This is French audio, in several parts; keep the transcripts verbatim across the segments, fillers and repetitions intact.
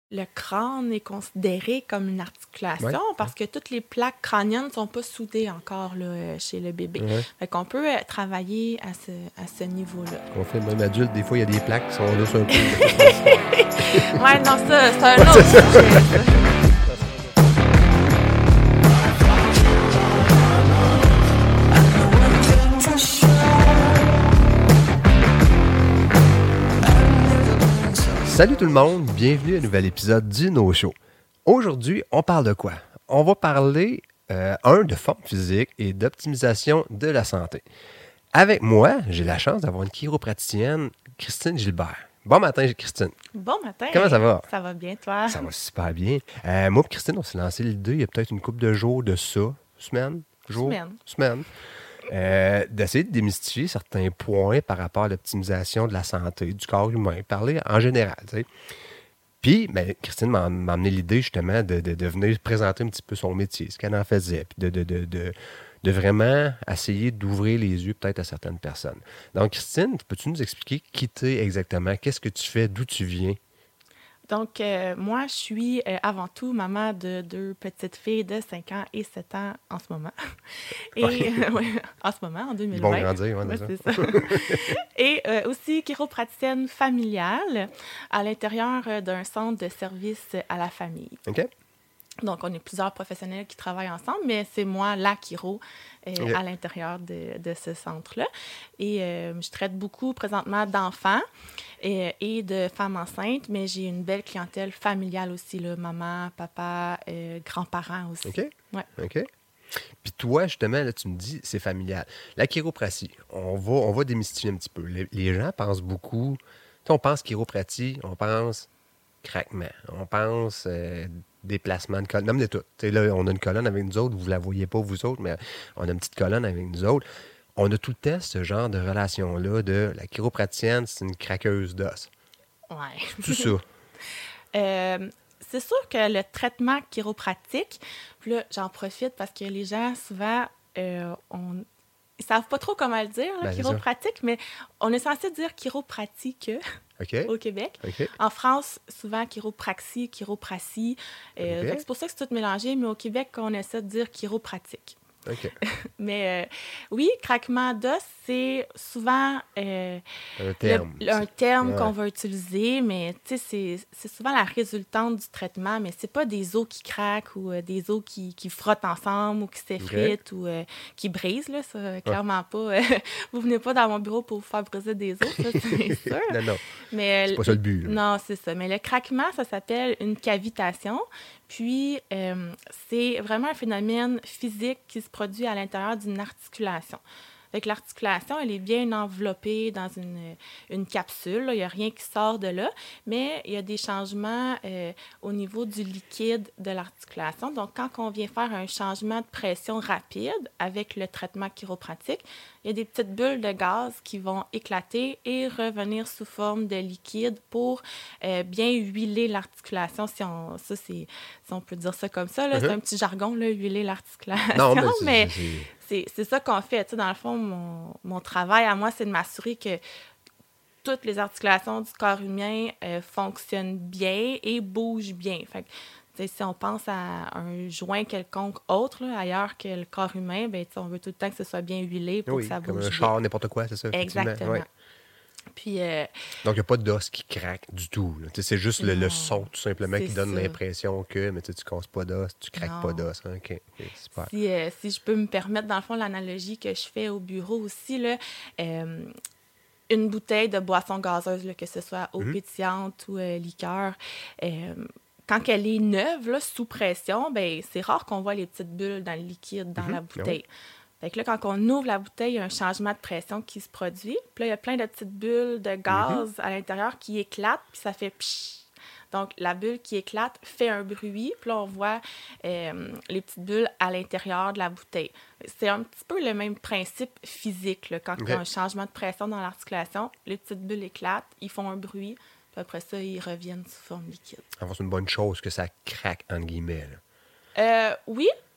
le crâne est considéré comme une articulation Ouais. parce que toutes les plaques crâniennes ne sont pas soudées encore là, chez le bébé. Ouais. Fait qu'on peut euh, travailler à ce, à ce niveau-là. On fait même adulte, des fois, il y a des plaques qui sont là sur un peu. Ouais, non, ça, c'est un autre sujet, ça. Salut tout le monde, bienvenue à un nouvel épisode du No Show. Aujourd'hui, on parle de quoi? On va parler, euh, un, de forme physique et d'optimisation de la santé. Avec moi, j'ai la chance d'avoir une chiropraticienne, Christine Gilbert. Bon matin, Christine. Bon matin. Comment ça va? Ça va bien, toi? Ça va super bien. Euh, moi et Christine, on s'est lancé l'idée il y a peut-être une couple de jours de ça. Semaine? Jour? Semaine. Semaine. Euh, d'essayer de démystifier certains points par rapport à l'optimisation de la santé, du corps humain, parler en général. Tu sais. Puis, ben, Christine m'a, m'a amené l'idée justement de, de, de venir présenter un petit peu son métier, ce qu'elle en faisait, puis de, de, de, de, de vraiment essayer d'ouvrir les yeux peut-être à certaines personnes. Donc, Christine, peux-tu nous expliquer qui t'es exactement, qu'est-ce que tu fais, d'où tu viens? Donc, euh, moi, je suis euh, avant tout maman de deux petites filles de cinq ans et sept ans en ce moment. Et, Ouais. euh, ouais, en ce moment, en deux mille Ils vingt. vont grandir, ouais, Ouais, c'est c'est ça. Et euh, aussi chiropraticienne familiale à l'intérieur euh, d'un centre de service à la famille. OK? Donc, on est plusieurs professionnels qui travaillent ensemble, mais c'est moi, la chiro, euh, Okay. à l'intérieur de, de ce centre-là. Et euh, je traite beaucoup présentement d'enfants et, et de femmes enceintes, mais j'ai une belle clientèle familiale aussi, là, maman, papa, euh, grands-parents aussi. OK? Ouais. OK. Puis toi, justement, là, tu me dis, c'est familial. La chiropratie, on va, on va démystifier un petit peu. Les, les gens pensent beaucoup... Tu sais, on pense chiropratie, on pense craquement, on pense euh, déplacement de colonne, même de tout. Tu sais, là, on a une colonne avec nous autres, vous ne la voyez pas, vous autres, mais on a une petite colonne avec nous autres. On a tout le temps ce genre de relation-là de la chiropraticienne, c'est une craqueuse d'os. Ouais. Tout ça. Euh, c'est sûr que le traitement chiropratique, puis là, j'en profite parce que les gens, souvent, euh, on, ils savent pas trop comment le dire, là, Ben, c'est chiropratique, mais on est censé dire chiropratique OK? au Québec. OK? En France, souvent, chiropraxie, chiropratie. Euh, OK. fait que c'est pour ça que c'est tout mélangé, mais au Québec, on essaie de dire chiropratique. OK. Mais euh, oui, craquement d'os, c'est souvent euh, Un terme. le- un terme Ouais. qu'on va utiliser, mais tu sais, c'est, c'est souvent la résultante du traitement, mais c'est pas des os qui craquent ou euh, des os qui, qui frottent ensemble ou qui s'effritent ou euh, qui brisent, là, ça, clairement pas. euh, vous venez pas dans mon bureau pour vous faire briser des os, ça, c'est sûr. Non, non. Mais, C'est pas ça le but, là. Non, c'est ça. Mais le craquement, ça s'appelle une cavitation. Puis, euh, c'est vraiment un phénomène physique qui se produit à l'intérieur d'une articulation. Fait que l'articulation, elle est bien enveloppée dans une, une capsule. là. Il n'y a rien qui sort de là, mais il y a des changements euh, au niveau du liquide de l'articulation. Donc, quand on vient faire un changement de pression rapide avec le traitement chiropratique, il y a des petites bulles de gaz qui vont éclater et revenir sous forme de liquide pour euh, bien huiler l'articulation. Si on, ça, c'est, si on peut dire ça comme ça, là, Uh-huh. c'est un petit jargon, là, huiler l'articulation. Non, mais c'est- mais c'est- c'est- c'est, c'est ça qu'on fait. Tu sais, dans le fond, mon, mon travail à moi, c'est de m'assurer que toutes les articulations du corps humain euh, fonctionnent bien et bougent bien. Fait que, tu sais, si on pense à un joint quelconque autre, là, ailleurs que le corps humain, ben, tu sais, on veut tout le temps que ce soit bien huilé pour Oui, que ça comme bouge un bien. char, n'importe quoi, c'est ça. effectivement. Exactement. Ouais. Puis, euh, Donc, il n'y a pas d'os qui craque du tout. là. Tu sais, C'est juste le, le Non, son, tout simplement, qui c'est donne ça. l'impression que mais tu ne casses pas d'os, tu craques Non. pas d'os. hein. OK, OK, super. si, euh, si je peux me permettre, dans le fond, l'analogie que je fais au bureau aussi, là, euh, une bouteille de boisson gazeuse, là, que ce soit eau Mhm. pétillante ou euh, liqueur, euh, quand elle est neuve, là, sous pression, ben c'est rare qu'on voit les petites bulles dans le liquide, dans Mhm. la Ah bouteille. Fait que là, quand on ouvre la bouteille, il y a un changement de pression qui se produit. Puis là, il y a plein de petites bulles de gaz à l'intérieur qui éclatent, puis ça fait pshh. Donc, la bulle qui éclate fait un bruit, puis là, on voit euh, les petites bulles à l'intérieur de la bouteille. C'est un petit peu le même principe physique, là. Quand OK. il y a un changement de pression dans l'articulation, les petites bulles éclatent, ils font un bruit, puis après ça, ils reviennent sous forme liquide. Enfin, c'est une bonne chose que ça craque, entre guillemets. là. Euh, oui,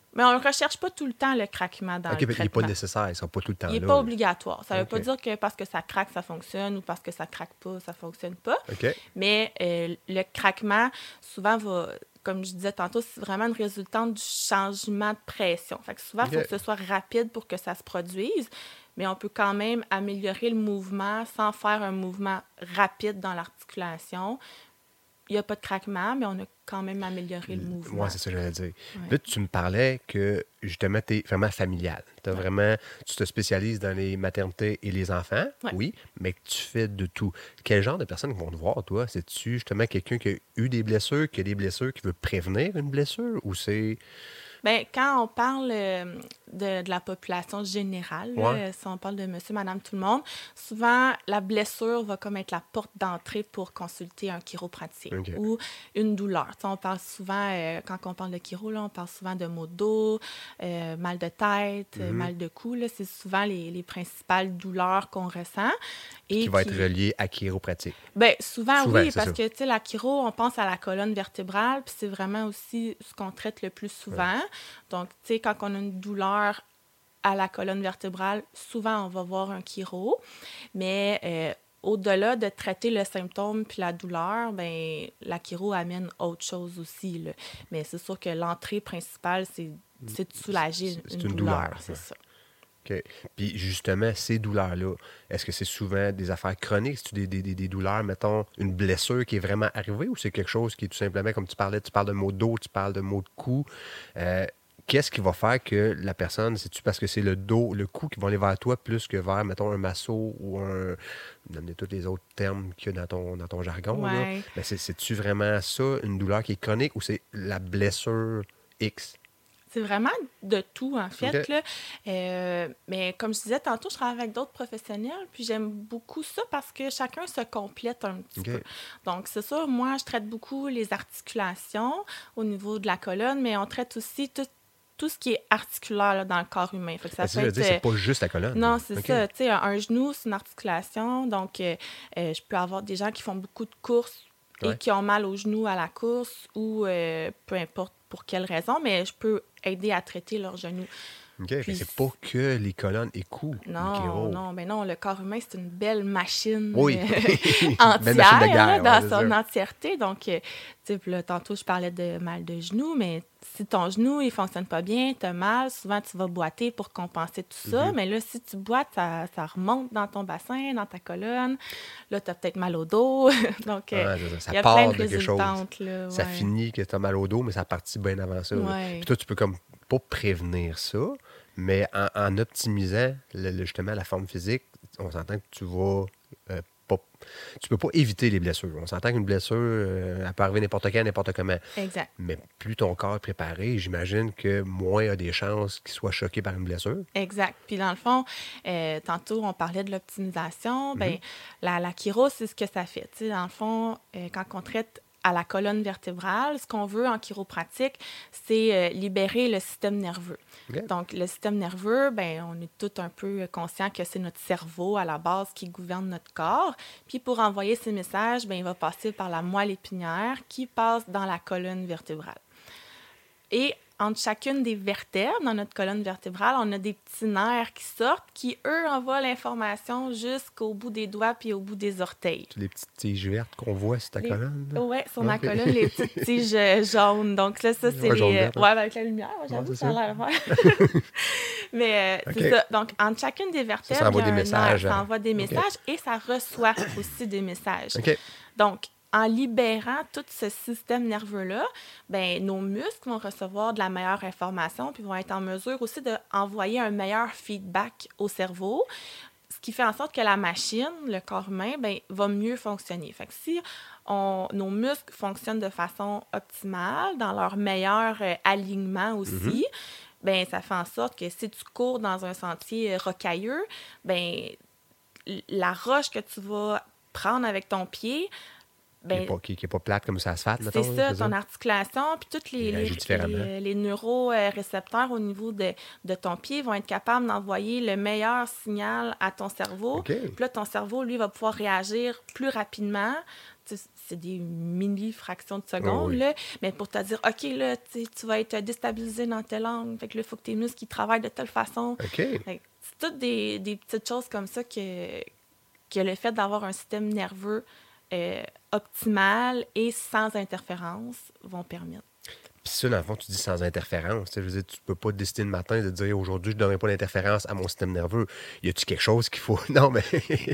Mais on ne recherche pas tout le temps le craquement dans OK, le mais il n'est traitement. pas nécessaire, il ne sera pas tout le temps Il n'est là. pas là. obligatoire. Ça ne veut OK. pas dire que parce que ça craque, ça fonctionne ou parce que ça craque pas, ça fonctionne pas. OK. Mais euh, le craquement, souvent, va, comme je disais tantôt, c'est vraiment une résultante du changement de pression. Fait que souvent, il OK. faut que ce soit rapide pour que ça se produise, mais on peut quand même améliorer le mouvement sans faire un mouvement rapide dans l'articulation. Il n'y a pas de craquement, mais on a quand même amélioré le mouvement. Oui, c'est ça que j'allais dire. Ouais. Là, tu me parlais que, justement, tu es vraiment familial. T'as Ouais. vraiment, tu te spécialises dans les maternités et les enfants, Ouais. oui, mais que tu fais de tout. Quel genre de personnes vont te voir, toi? C'est-tu justement quelqu'un qui a eu des blessures, qui a des blessures, qui veut prévenir une blessure, ou c'est... Bien, quand on parle euh, de, de la population générale, là, Ouais. si on parle de monsieur, madame, tout le monde, souvent, la blessure va comme être la porte d'entrée pour consulter un chiropraticien OK. ou une douleur. Tu sais, on parle souvent, euh, quand on parle de chiro, là, on parle souvent de maux de dos, euh, mal de tête, euh, Mhm. mal de cou. Là, c'est souvent les, les principales douleurs qu'on ressent. Et qui va qui- être relié à chiropratique. ben, souvent, Souvent, oui, c'est parce ça. que, tu sais, la chiro, on pense à la colonne vertébrale, puis c'est vraiment aussi ce qu'on traite le plus souvent. Donc, tu sais, quand on a une douleur à la colonne vertébrale, souvent, on va voir un chiro. Mais euh, au-delà de traiter le symptôme puis la douleur, ben la chiro amène autre chose aussi, là. Mais c'est sûr que l'entrée principale, c'est, c'est de soulager C'est- c'est une, une douleur, douleur, c'est ouais. ça. OK. Puis justement, ces douleurs-là, est-ce que c'est souvent des affaires chroniques? C'est-tu des, des, des, des douleurs, mettons, une blessure qui est vraiment arrivée, ou c'est quelque chose qui est tout simplement, comme tu parlais, tu parles de maux de dos, tu parles de maux de cou. Euh, qu'est-ce qui va faire que la personne, c'est-tu parce que c'est le dos, le cou qui va aller vers toi plus que vers, mettons, un masso ou un... Donner tous les autres termes qu'il y a dans ton, dans ton jargon, là. Ouais. Mais c'est, c'est-tu vraiment ça, une douleur qui est chronique, ou c'est la blessure X? C'est vraiment de tout, en fait. OK. Là. Euh, mais comme je disais tantôt, je travaille avec d'autres professionnels, puis j'aime beaucoup ça parce que chacun se complète un petit OK. peu. Donc, c'est sûr, moi, je traite beaucoup les articulations au niveau de la colonne, mais on traite aussi tout, tout ce qui est articulaire là, dans le corps humain. Fait que ça Ben, ça, je peut veux dire, être... c'est pas juste la colonne. Non, là. c'est OK. ça. Tu sais, un, un genou, c'est une articulation. Donc, euh, euh, je peux avoir des gens qui font beaucoup de courses et Ouais. qui ont mal au genou à la course ou euh, peu importe pour quelle raison, mais je peux aider à traiter leur genou. OK. Fait Puis que c'est pas que les colonnes et coups. Non, le chiro. non, mais non, le corps humain, c'est une belle machine Oui. euh, Belle entière, machine de guerre, là, ouais, dans c'est son ça. entièreté. Donc, euh, tu sais, puis là, tantôt, je parlais de mal de genou, mais si ton genou, il fonctionne pas bien, tu as mal, souvent, tu vas boiter pour compenser tout ça. Mhm. Mais là, si tu boites, ça, ça remonte dans ton bassin, dans ta colonne. Là, tu as peut-être mal au dos. Donc, euh, Ah, c'est ça, ça il y a part plein de de quelque chose. résultantes. Là, Ça ouais. finit que tu as mal au dos, mais ça partit bien avant ça. là. Ouais. Puis toi, tu peux comme pas prévenir ça, mais en, en optimisant le- le- justement la forme physique, on s'entend que tu vas euh, pas... Tu peux pas éviter les blessures. On s'entend qu'une blessure, euh, elle peut arriver n'importe quand, n'importe comment. Exact. Mais plus ton corps est préparé, j'imagine que moins il y a des chances qu'il soit choqué par une blessure. Exact. Puis dans le fond, euh, tantôt, on parlait de l'optimisation. Ben, Mhm. la, la chiro, c'est ce que ça fait. Tu sais, dans le fond, euh, quand on traite à la colonne vertébrale, ce qu'on veut en chiropratique, c'est euh, libérer le système nerveux. OK. Donc, le système nerveux, ben, on est tout un peu conscient que c'est notre cerveau à la base qui gouverne notre corps. Puis pour envoyer ces messages, ben, il va passer par la moelle épinière qui passe dans la colonne vertébrale. Et entre chacune des vertèbres dans notre colonne vertébrale, on a des petits nerfs qui sortent, qui, eux, envoient l'information jusqu'au bout des doigts puis au bout des orteils. Tu les petites tiges vertes qu'on voit sur ta Les- colonne. là. Oui, sur ma Ok. colonne, les petites tiges euh, jaunes. Donc là, ça, c'est Ouais, jaune les... verte, Ouais, hein. avec la lumière, j'avoue, Ouais, ça c'est a l'air vert. Mais euh, Ok. c'est ça. Donc, entre chacune des vertèbres, Ça envoie il y a des un messages, nerf. Ça hein. envoie des Ok. messages et ça reçoit aussi des messages. OK. Donc, en libérant tout ce système nerveux-là, ben, nos muscles vont recevoir de la meilleure information puis vont être en mesure aussi d'envoyer un meilleur feedback au cerveau, ce qui fait en sorte que la machine, le corps humain, ben, va mieux fonctionner. Fait que si on, nos muscles fonctionnent de façon optimale, dans leur meilleur euh, alignement aussi, ben, ça fait en sorte que si tu cours dans un sentier euh, rocailleux, ben, l- la roche que tu vas prendre avec ton pied, Qui ben, n'est pas, qui, qui est pas plate comme ça asphalte, c'est mettons. là, ça, ton articulation, puis tous les, Il les, agit différemment. les, les neurorécepteurs au niveau de, de ton pied vont être capables d'envoyer le meilleur signal à ton cerveau. OK. Puis là, ton cerveau, lui, va pouvoir réagir plus rapidement. Tu- c'est des mini-fractions de secondes, Oh oui. là, mais pour te dire, OK, là, tu sais, tu vas être déstabilisé dans tel angle, fait que là, il faut que tes muscles ils travaillent de telle façon. OK. Fait que c'est toutes des, des petites choses comme ça que, que le fait d'avoir un système nerveux euh, optimal et sans interférence vont permettre. Puis ça, dans le fond, tu dis sans interférence. Tu sais, je veux dire, tu peux pas décider le matin de dire aujourd'hui, je ne donnerai pas d'interférence à mon système nerveux. Y a-tu quelque chose qu'il faut. Non, mais.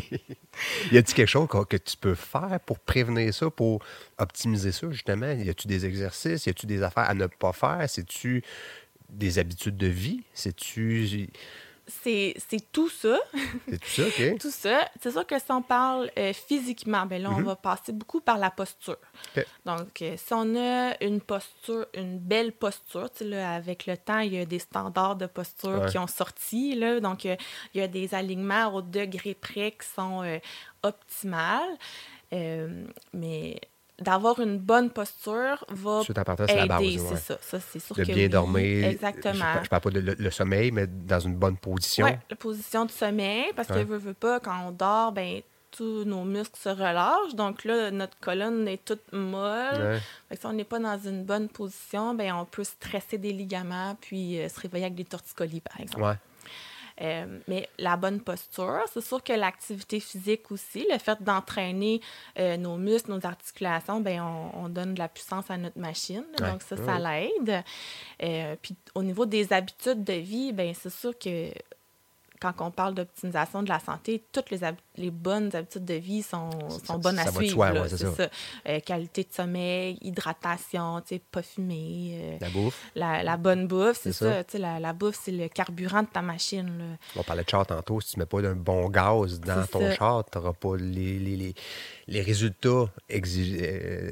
Y a-tu quelque chose que, que tu peux faire pour prévenir ça, pour optimiser ça, justement? Y a-tu des exercices? Y a-tu des affaires à ne pas faire? C'est-tu des habitudes de vie? C'est-tu. C'est, c'est tout ça. C'est tout ça, OK? Tout ça. C'est sûr que si on parle euh, physiquement, ben là, on Mhm. va passer beaucoup par la posture. OK. Donc, euh, si on a une posture, une belle posture, tu sais, là, avec le temps, il y a des standards de posture Ouais. qui ont sorti, là. Donc, euh, il y a des alignements au degré près qui sont euh, optimales. Euh, mais d'avoir une bonne posture va Suite en partant, c'est la base. aider, Ouais. c'est ça. Ça, c'est sûr De que bien oui. dormir. Exactement. Je, par- je parle pas de le, le sommeil, mais dans une bonne position. Oui, la position de sommeil, parce Ouais. que veut, veut pas, quand on dort, ben tous nos muscles se relâchent. Donc là, notre colonne est toute molle. Ouais. Fait que si on n'est pas dans une bonne position, ben on peut stresser des ligaments puis euh, se réveiller avec des torticolis, par exemple. Ouais. Euh, mais la bonne posture, c'est sûr que l'activité physique aussi, le fait d'entraîner euh, nos muscles, nos articulations, ben on, on donne de la puissance à notre machine. Ouais. Donc ça, Ouais, ça ouais. l'aide. Euh, puis au niveau des habitudes de vie, ben c'est sûr que quand on parle d'optimisation de la santé, toutes les, hab- les bonnes habitudes de vie sont, Ça- sont bonnes ça à va de suivre. soi, là, ouais, c'est c'est ça. ça. Euh, qualité de sommeil, hydratation, tu sais, pas fumer. euh, La bouffe. la, la bonne bouffe, c'est, C'est ça. ça. tu sais, La, la bouffe, c'est le carburant de ta machine. Là. On parlait de char tantôt. Si tu ne mets pas d'un bon gaz dans C'est ton ça. char, tu n'auras pas les, les, les, les résultats exigés. euh,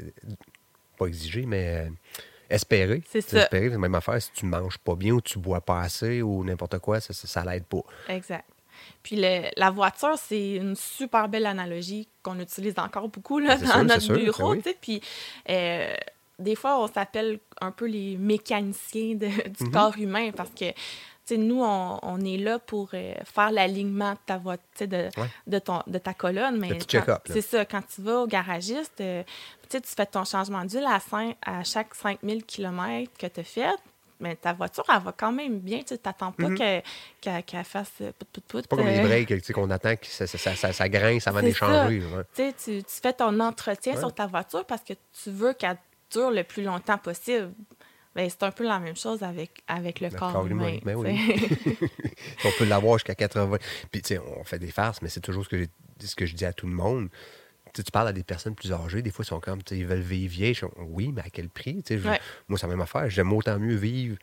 pas exigés, mais euh, espérés. C'est Tu sais, ça. espérés, c'est la même affaire. Si tu ne manges pas bien ou tu bois pas assez ou n'importe quoi, ça, ça, ça l'aide pas. Exact. Puis le- la voiture, c'est une super belle analogie qu'on utilise encore beaucoup là, C'est dans sûr, c'est notre sûr, bureau. ben oui. tu sais. Puis euh, des fois, on s'appelle un peu les mécaniciens de- du Mhm. corps humain parce que tu sais, nous, on, on est là pour euh, faire l'alignement de ta voiture, tu sais, de, Ouais. de, ton, de ta colonne. Mais Le petit quand- check-up, là. c'est ça, quand tu vas au garagiste, euh, tu sais, tu fais ton changement d'huile à, cinq- à chaque cinq mille kilomètres que tu as fait. Mais ta voiture, elle va quand même bien. Tu t'attends pas Mhm. que- qu'elle qu'elle fasse euh, pout, pout, pout. C'est pas comme les euh, breaks tu sais, qu'on attend que ça, ça, ça, ça, ça grince avant C'est d'échanger. Ouais. Tu sais, tu, tu fais ton entretien Ouais. sur ta voiture parce que tu veux qu'elle dure le plus longtemps possible. Ben, c'est un peu la même chose avec, avec le, Le corps, corps humain. humain, ben tu oui. sais. On peut l'avoir jusqu'à quatre-vingts. Puis, tu sais, on fait des farces, mais c'est toujours ce que, j'ai- ce que je dis à tout le monde. Tu sais, tu parles à des personnes plus âgées, des fois, ils sont comme, tu sais, ils veulent vivre vieilles. Je dis, oui, mais à quel prix? Tu sais, je- Ouais. Moi, c'est la même affaire. J'aime autant mieux vivre.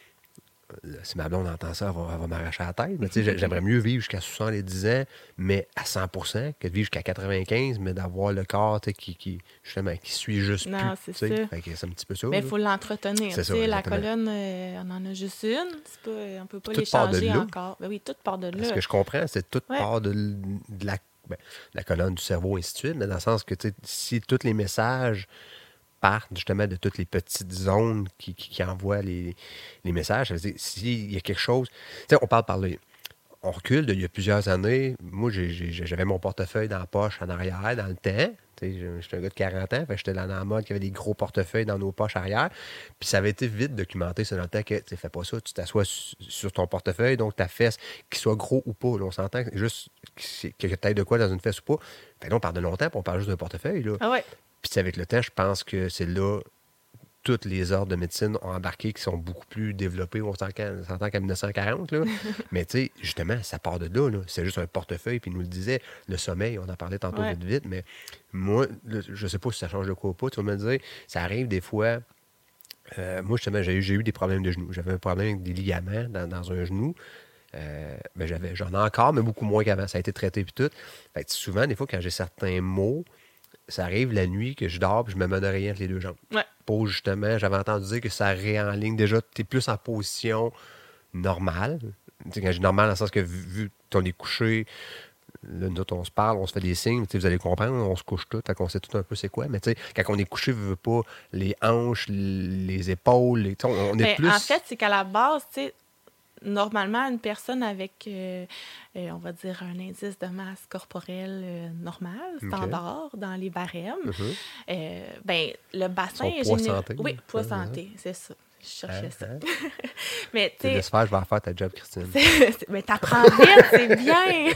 euh, Si ma blonde entend ça, elle va, elle va m'arracher la tête. Mais tu sais, j'ai- j'aimerais mieux vivre jusqu'à soixante-dix ans, mais à cent pour cent, que de vivre jusqu'à quatre-vingt-quinze, mais d'avoir le corps tu sais, qui, qui, justement, qui suit juste Non, plus. c'est tu sais. ça. Fait que c'est un petit peu ça. Mais il là. faut l'entretenir. C'est tu ça, sais, la exactement. colonne, euh, on en a juste une. C'est pas, on peut pas Tout les part de changer là. encore. Ben oui, tout part de Ce là. que je comprends, c'est toute Ouais. part de, l- de la, ben, la colonne du cerveau, et ainsi de suite, mais dans le sens que tu sais, si tous les messages partent justement de toutes les petites zones qui, qui, qui envoient les, les messages, ça veut dire s'il y a quelque chose. Tu sais, on parle par là. On recule d'il y a plusieurs années. Moi, j'ai- j'ai- j'avais mon portefeuille dans la poche en arrière dans le temps. Tu sais, j'étais un gars de quarante ans, fait que j'étais dans la mode qui avait des gros portefeuilles dans nos poches arrière. Puis ça avait été vite documenté, ça, dans le temps que, tu sais, fais pas ça, tu t'assois su- sur ton portefeuille, donc ta fesse, qu'il soit gros ou pas, là, on s'entend que juste qu'il y ait peut-être de quoi dans une fesse ou pas. Fait que là, on parle de longtemps, puis on parle juste d'un portefeuille, là. Ah ouais. Puis tu sais, avec le temps, je pense que c'est là toutes les ordres de médecine ont embarqué qui sont beaucoup plus développés. On s'entend on s'entend qu'en mille neuf cent quarante, là. Mais tu sais, justement, ça part de là, là. C'est juste un portefeuille, puis il nous le disait. Le sommeil, on en parlait tantôt Ouais. vite, vite, mais moi, là, je sais pas si ça change de quoi ou pas. Tu vas me le dire, ça arrive des fois. euh, moi, justement, j'ai eu, j'ai eu des problèmes de genoux. J'avais un problème avec des ligaments dans, dans un genou. Euh, ben, j'avais, j'en ai encore, mais beaucoup moins qu'avant. Ça a été traité puis tout. Fait que souvent, des fois, quand j'ai certains maux, ça arrive la nuit que je dors puis je me mets de rien entre les deux jambes. Ouais. Pour justement, j'avais entendu dire que ça réenligne. Déjà, tu es plus en position normale. Tu sais, quand je dis normale, dans le sens que vu, vu que tu es couché, là, nous autres, on se parle, on se fait des signes, tu sais, vous allez comprendre, on se couche tout, fait qu'on sait tout un peu c'est quoi. Mais tu sais, quand on est couché, veut, veut pas, les hanches, les épaules, les, tu sais, on, on est Mais plus. en fait, c'est qu'à la base, tu sais, normalement, une personne avec, euh, euh, on va dire, un indice de masse corporelle euh, normal, standard, okay. dans les barèmes, mm-hmm. euh, ben, le bassin... Son poids général... santé. Oui, poids santé, c'est ça. Je cherchais hein, ça. Hein? Mais tu sais... Laisse faire, je vais en faire ta job, Christine. C'est, c'est, mais t'apprends vite, c'est bien!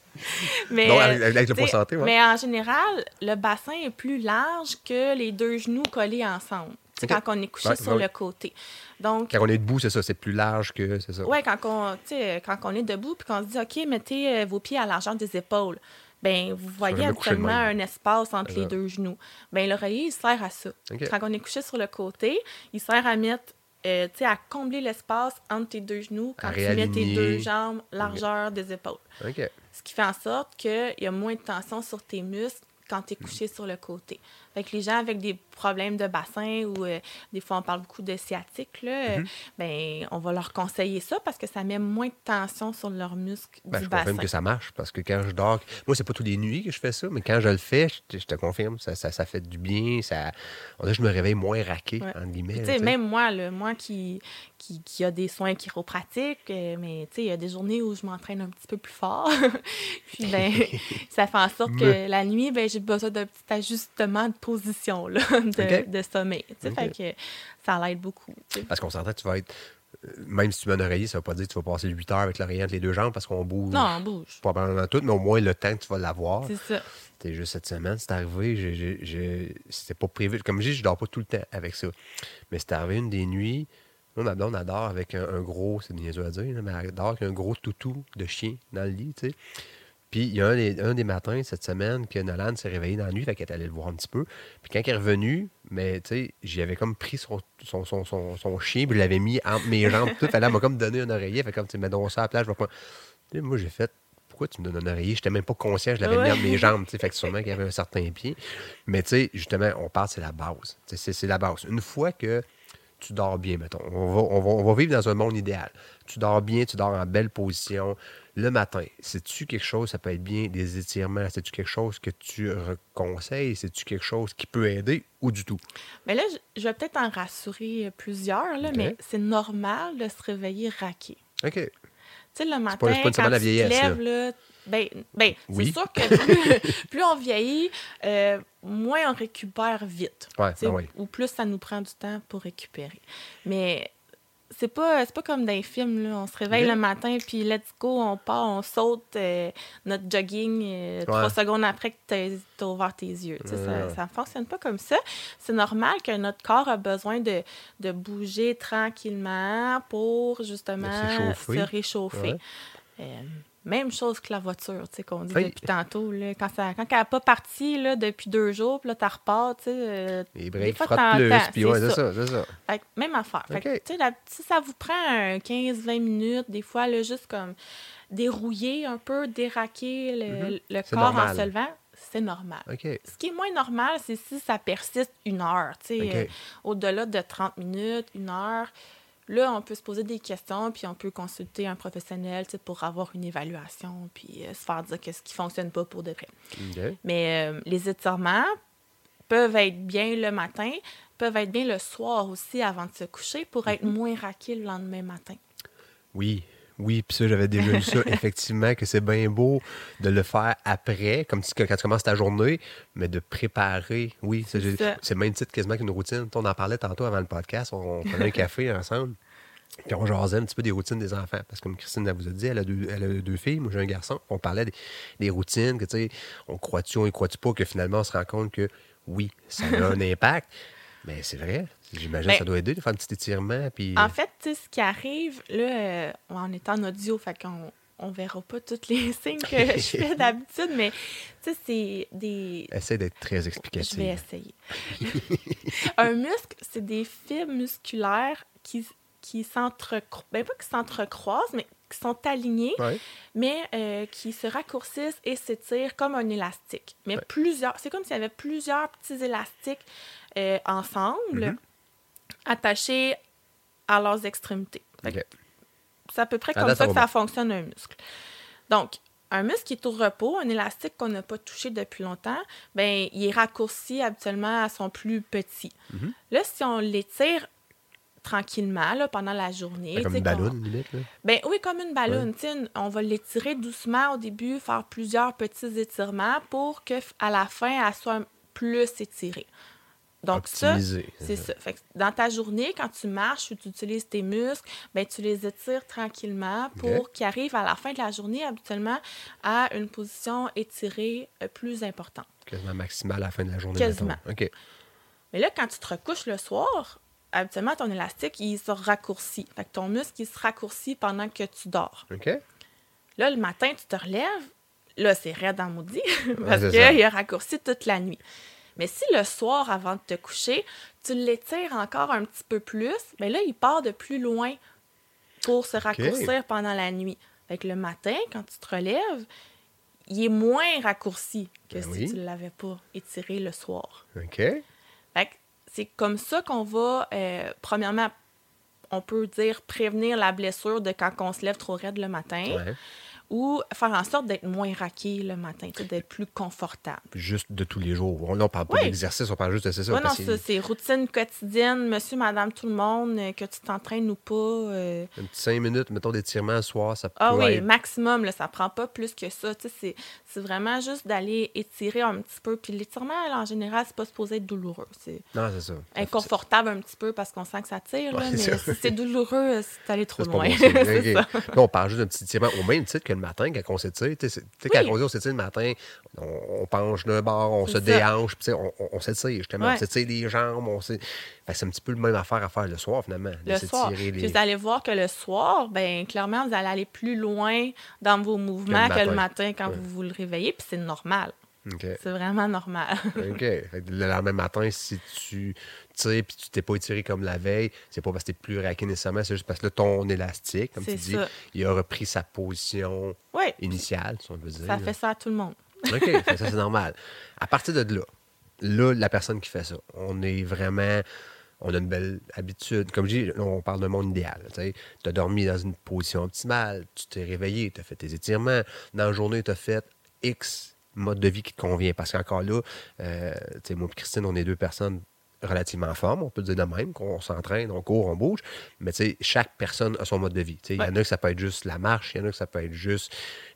Mais, non, avec, avec le poids santé, oui. Mais en général, le bassin est plus large que les deux genoux collés ensemble. Okay. Quand on est couché ouais, sur ouais. le côté. Donc, quand on est debout, c'est ça, c'est plus large que c'est ça. Oui, quand on, quand on est debout puis qu'on se dit, OK, mettez euh, vos pieds à la largeur des épaules. Bien, vous voyez actuellement un espace entre les deux genoux. Bien, l'oreiller, il sert à ça. Okay. Quand on est couché sur le côté, il sert à mettre, euh, tu sais, à combler l'espace entre tes deux genoux quand tu mets tes deux jambes largeur okay. des épaules. Okay. Ce qui fait en sorte qu'il y a moins de tension sur tes muscles quand tu es couché mm. sur le côté. Fait que les gens avec des problèmes de bassin ou euh, des fois on parle beaucoup de sciatique, là, mm-hmm. euh, ben, on va leur conseiller ça parce que ça met moins de tension sur leurs muscles ben, du je bassin. confirme que ça marche parce que quand je dors, moi c'est pas tous les nuits que je fais ça, mais quand je le fais, je, je te confirme, ça, ça, ça fait du bien, ça, on dirait que je me réveille moins raqué, ouais. entre guillemets. Là, même moi, là, moi qui, qui, qui a des soins chiropratiques, euh, mais il y a des journées où je m'entraîne un petit peu plus fort. Puis ben, ça fait en sorte que la nuit, ben, j'ai besoin d'un petit ajustement de position là, de, okay. de sommeil. Okay. Fait que ça l'aide beaucoup. T'sais. Parce qu'on s'entend que tu vas être... Même si tu mets un oreiller, ça ne veut pas dire que tu vas passer huit heures avec l'oreiller entre les deux jambes parce qu'on bouge. Non, on bouge. Pas pendant tout, mais au moins le temps que tu vas l'avoir. C'est ça. C'était juste cette semaine, c'est arrivé, j'ai, j'ai, j'ai... c'était pas prévu. Comme je dis, je dors pas tout le temps avec ça. Mais c'est arrivé une des nuits, moi, ma blonde adore avec un, un gros, c'est niaiseux à dire, mais elle adore avec un gros toutou de chien dans le lit, tu sais. Puis il y a un des, un des matins cette semaine que Nolan s'est réveillé dans la nuit, fait qu'elle est allée le voir un petit peu. Puis quand elle est revenue, mais tu sais, j'y avais comme pris son, son, son, son, son chien, puis je l'avais mis entre mes jambes, tout. Fait là, elle m'a comme donné un oreiller, fait comme tu mets donc ça à la place, je vais pas. Puis moi, j'ai fait, pourquoi tu me donnes un oreiller? J'étais même pas conscient, je l'avais ouais. mis entre mes jambes, tu sais, fait que sûrement qu'il y avait un certain pied. Mais tu sais, justement, on parle, c'est la base. C'est, c'est la base. Une fois que tu dors bien, mettons, on va, on, va, on va vivre dans un monde idéal. Tu dors bien, tu dors en belle position. Le matin, c'est-tu quelque chose, ça peut être bien, des étirements, c'est-tu quelque chose que tu conseilles, c'est-tu quelque chose qui peut aider ou du tout? Mais là, je vais peut-être en rassurer plusieurs, là, okay. mais c'est normal de se réveiller raqué. OK. Tu sais, le matin, c'est pas, c'est pas une quand tu vieillesse, te lèves, là, là ben, ben oui. c'est sûr que plus, plus on vieillit, euh, moins on récupère vite. Ouais, ben oui. Ou plus ça nous prend du temps pour récupérer. Mais... C'est pas, c'est pas comme dans les films, là. On se réveille okay. le matin, puis let's go, on part, on saute euh, notre jogging euh, ouais. trois secondes après que tu as ouvert tes yeux. Euh. Ça ne fonctionne pas comme ça. C'est normal que notre corps a besoin de, de bouger tranquillement pour justement se réchauffer. Ouais. Euh, Même chose que la voiture, tu sais, qu'on dit hey. depuis tantôt. Là, quand, ça, quand elle n'a pas parti là, depuis deux jours, puis là, tu repars, tu sais. Euh, les breaks frottent plus, puis ouais, c'est ça, c'est ça. Fait que, même affaire. Okay. Fait que, tu sais, la, si ça vous prend quinze à vingt minutes, des fois, là, juste comme dérouiller un peu, déraquer le, mm-hmm. le corps normal. En se levant, c'est normal. Okay. Ce qui est moins normal, c'est si ça persiste une heure, tu sais, okay. euh, au-delà de trente minutes, une heure. Là, on peut se poser des questions, puis on peut consulter un professionnel pour avoir une évaluation, puis euh, se faire dire qu'est-ce qui ne fonctionne pas pour de vrai. Okay. Mais euh, les étirements peuvent être bien le matin, peuvent être bien le soir aussi avant de se coucher pour être mm-hmm. moins raqué le lendemain matin. Oui, oui, puis ça, j'avais déjà vu ça, effectivement, que c'est bien beau de le faire après, comme si, quand tu commences ta journée, mais de préparer, oui, c'est, c'est, ça. C'est le même titre quasiment qu'une routine. On en parlait tantôt avant le podcast, on, on prenait un café ensemble, puis on jasait un petit peu des routines des enfants, parce que comme Christine elle vous a dit, elle a deux, elle a deux filles, moi j'ai un garçon, on parlait des, des routines, que tu sais, on croit-tu, on ne croit-tu pas, que finalement on se rend compte que oui, ça a un impact. Mais c'est vrai. J'imagine ben, que ça doit aider de faire un petit étirement. Puis... En fait, tu sais, ce qui arrive, là, euh, on est en audio, fait qu'on on verra pas tous les signes que je fais d'habitude, mais tu sais, c'est des... Essaye d'être très explicatif. Je vais essayer. Un muscle, c'est des fibres musculaires qui, qui s'entrecroisent, ben pas qui s'entrecroisent, mais qui sont alignés, ouais. mais euh, qui se raccourcissent et s'étirent comme un élastique. Mais ouais. plusieurs... C'est comme s'il y avait plusieurs petits élastiques euh, ensemble, mm-hmm. attachés à leurs extrémités. Okay. C'est à peu près comme ah, ça que ça fonctionne un muscle. Donc, un muscle qui est au repos, un élastique qu'on n'a pas touché depuis longtemps, ben il est raccourci habituellement à son plus petit. Mm-hmm. Là, si on l'étire tranquillement là, pendant la journée. Fait comme une qu'on... ballonne, limite, là? Ben oui, comme une ballonne. Ouais. Une... On va l'étirer doucement au début, faire plusieurs petits étirements pour qu'à la fin, elle soit plus étirée. Donc Optimiser, ça, c'est ça. Fait que dans ta journée, quand tu marches ou tu utilises tes muscles, ben tu les étires tranquillement pour okay. qu'ils arrivent à la fin de la journée, habituellement, à une position étirée euh, plus importante. Quasiment maximale à la fin de la journée. Quasiment. OK. Mais là, quand tu te recouches le soir, habituellement, ton élastique, il se raccourcit. Fait que ton muscle, il se raccourcit pendant que tu dors. OK. Là, le matin, tu te relèves, là, c'est raide en maudit, parce ouais, qu'il a raccourci toute la nuit. Mais si le soir, avant de te coucher, tu l'étires encore un petit peu plus, bien là, il part de plus loin pour se raccourcir okay. pendant la nuit. Fait que le matin, quand tu te relèves, il est moins raccourci que ben si oui. tu ne l'avais pas étiré le soir. OK. Fait que c'est comme ça qu'on va, euh, premièrement, on peut dire prévenir la blessure de quand on se lève trop raide le matin. Ouais. Ou faire en sorte d'être moins raqué le matin, d'être plus confortable. Juste de tous les jours. On ne parle pas oui. d'exercice, on parle juste de c'est ça. Oui, non, ça, c'est routine quotidienne, monsieur, madame, tout le monde, que tu t'entraînes ou pas. Euh... Un petit cinq minutes, mettons, d'étirement le soir, ça peut ah, oui, être... maximum, là, ça prend pas plus que ça. C'est, c'est vraiment juste d'aller étirer un petit peu. Puis l'étirement, en général, c'est pas supposé être douloureux. C'est non, c'est ça. Inconfortable un petit peu parce qu'on sent que ça tire, ouais, là, mais ça. Si c'est douloureux, c'est allé trop c'est loin. Bon c'est ça. Là, on parle juste d'un petit étirement au même titre que le matin, quand on s'étire. Tu sais, oui. Quand on dit on s'étire le matin, on, on penche d'un bord, on c'est se ça. déhanche, puis on, on, on s'étire justement. Ouais. On s'étire les jambes. On s'étire... Fait que c'est un petit peu le même affaire à faire le soir, finalement. Le soir. Les... Puis vous allez voir que le soir, bien, clairement, vous allez aller plus loin dans vos mouvements que le matin, que le matin quand ouais. vous vous le réveillez, puis c'est normal. Okay. C'est vraiment normal. OK. Fait que le lendemain matin, si tu tires et tu t'es pas étiré comme la veille, c'est pas parce que tu es plus raqué nécessairement, c'est juste parce que là, ton élastique, comme c'est tu dis, ça. Il a repris sa position oui. initiale, si on veut dire. Ça là. fait ça à tout le monde. OK. Fait que ça, c'est normal. À partir de là, là, la personne qui fait ça, on est vraiment... On a une belle habitude. Comme je dis, on parle d'un monde idéal. Tu as dormi dans une position optimale, tu t'es réveillé, tu as fait tes étirements. Dans la journée, tu as fait X mode de vie qui te convient. Parce qu'encore là, euh, moi et Christine, on est deux personnes relativement en forme, on peut dire de même, qu'on s'entraîne, on court, on bouge. Mais chaque personne a son mode de vie. Il ouais. y en a que ça peut être juste la marche, il y en a que ça peut être juste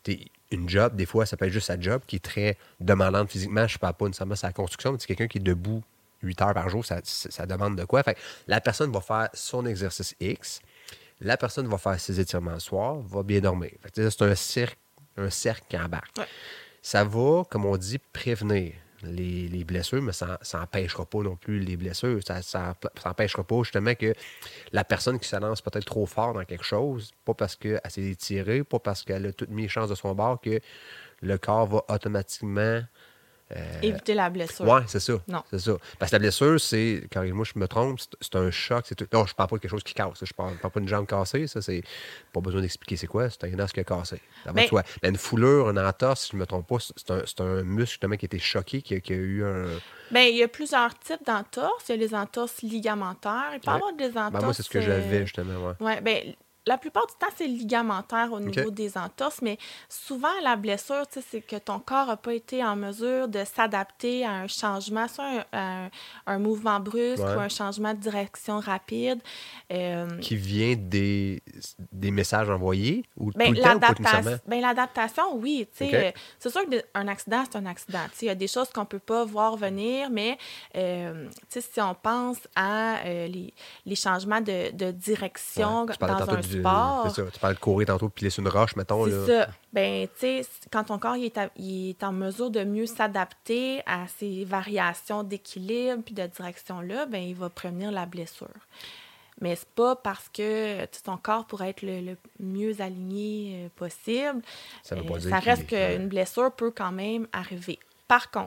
une job. Des fois, ça peut être juste sa job qui est très demandante physiquement. Je ne parle pas nécessairement de sa construction, mais c'est quelqu'un qui est debout huit heures par jour, ça, ça demande de quoi? Fait que la personne va faire son exercice X, la personne va faire ses étirements le soir, va bien dormir. Fait que c'est un cercle, un cercle qui embarque. Ouais. Ça va, comme on dit, prévenir les, les blessures, mais ça n'empêchera pas non plus les blessures. Ça n'empêchera pas justement que la personne qui se lance peut-être trop fort dans quelque chose, pas parce qu'elle s'est étirée, pas parce qu'elle a toutes mis les chances de son bord, que le corps va automatiquement... Euh, éviter la blessure. Oui, c'est ça. Non. C'est ça. Parce que la blessure, c'est, quand moi je me trompe, c'est, c'est un choc. C'est tout... Non, je ne parle pas de quelque chose qui casse. Je ne parle, parle pas d'une jambe cassée. Ça, c'est pas besoin d'expliquer c'est quoi. C'est un os qui a cassé. Mais... Mais une foulure, une entorse, si je ne me trompe pas, c'est un, c'est un muscle justement qui a été choqué, qui a, qui a eu un. Bien, il y a plusieurs types d'entorses. Il y a les entorses ligamentaires. Il peut y ouais. avoir des entorses. Ben, moi, c'est ce que j'avais justement. Ouais. Ouais, ben, la plupart du temps, c'est ligamentaire au niveau okay. des entorses, mais souvent, la blessure, c'est que ton corps n'a pas été en mesure de s'adapter à un changement, soit un, un, un mouvement brusque ouais. ou un changement de direction rapide. Euh, qui vient des, des messages envoyés ou ben, tout le temps, ou pas nécessairement? Ben, l'adaptation, oui. Okay. Euh, c'est sûr qu'un accident, c'est un accident. Il y a des choses qu'on ne peut pas voir venir, mais euh, si on pense à euh, les, les changements de, de direction ouais. dans un du, sport. C'est ça. Tu parles de courir tantôt, de piler sur une roche, mettons. C'est là. ça. Ben, tu sais, quand ton corps il est, à, il est en mesure de mieux s'adapter à ces variations d'équilibre puis de direction-là, ben, il va prévenir la blessure. Mais c'est pas parce que ton corps pourrait être le, le mieux aligné euh, possible. Ça, veut pas euh, dire ça reste qu'une blessure peut quand même arriver. Par contre,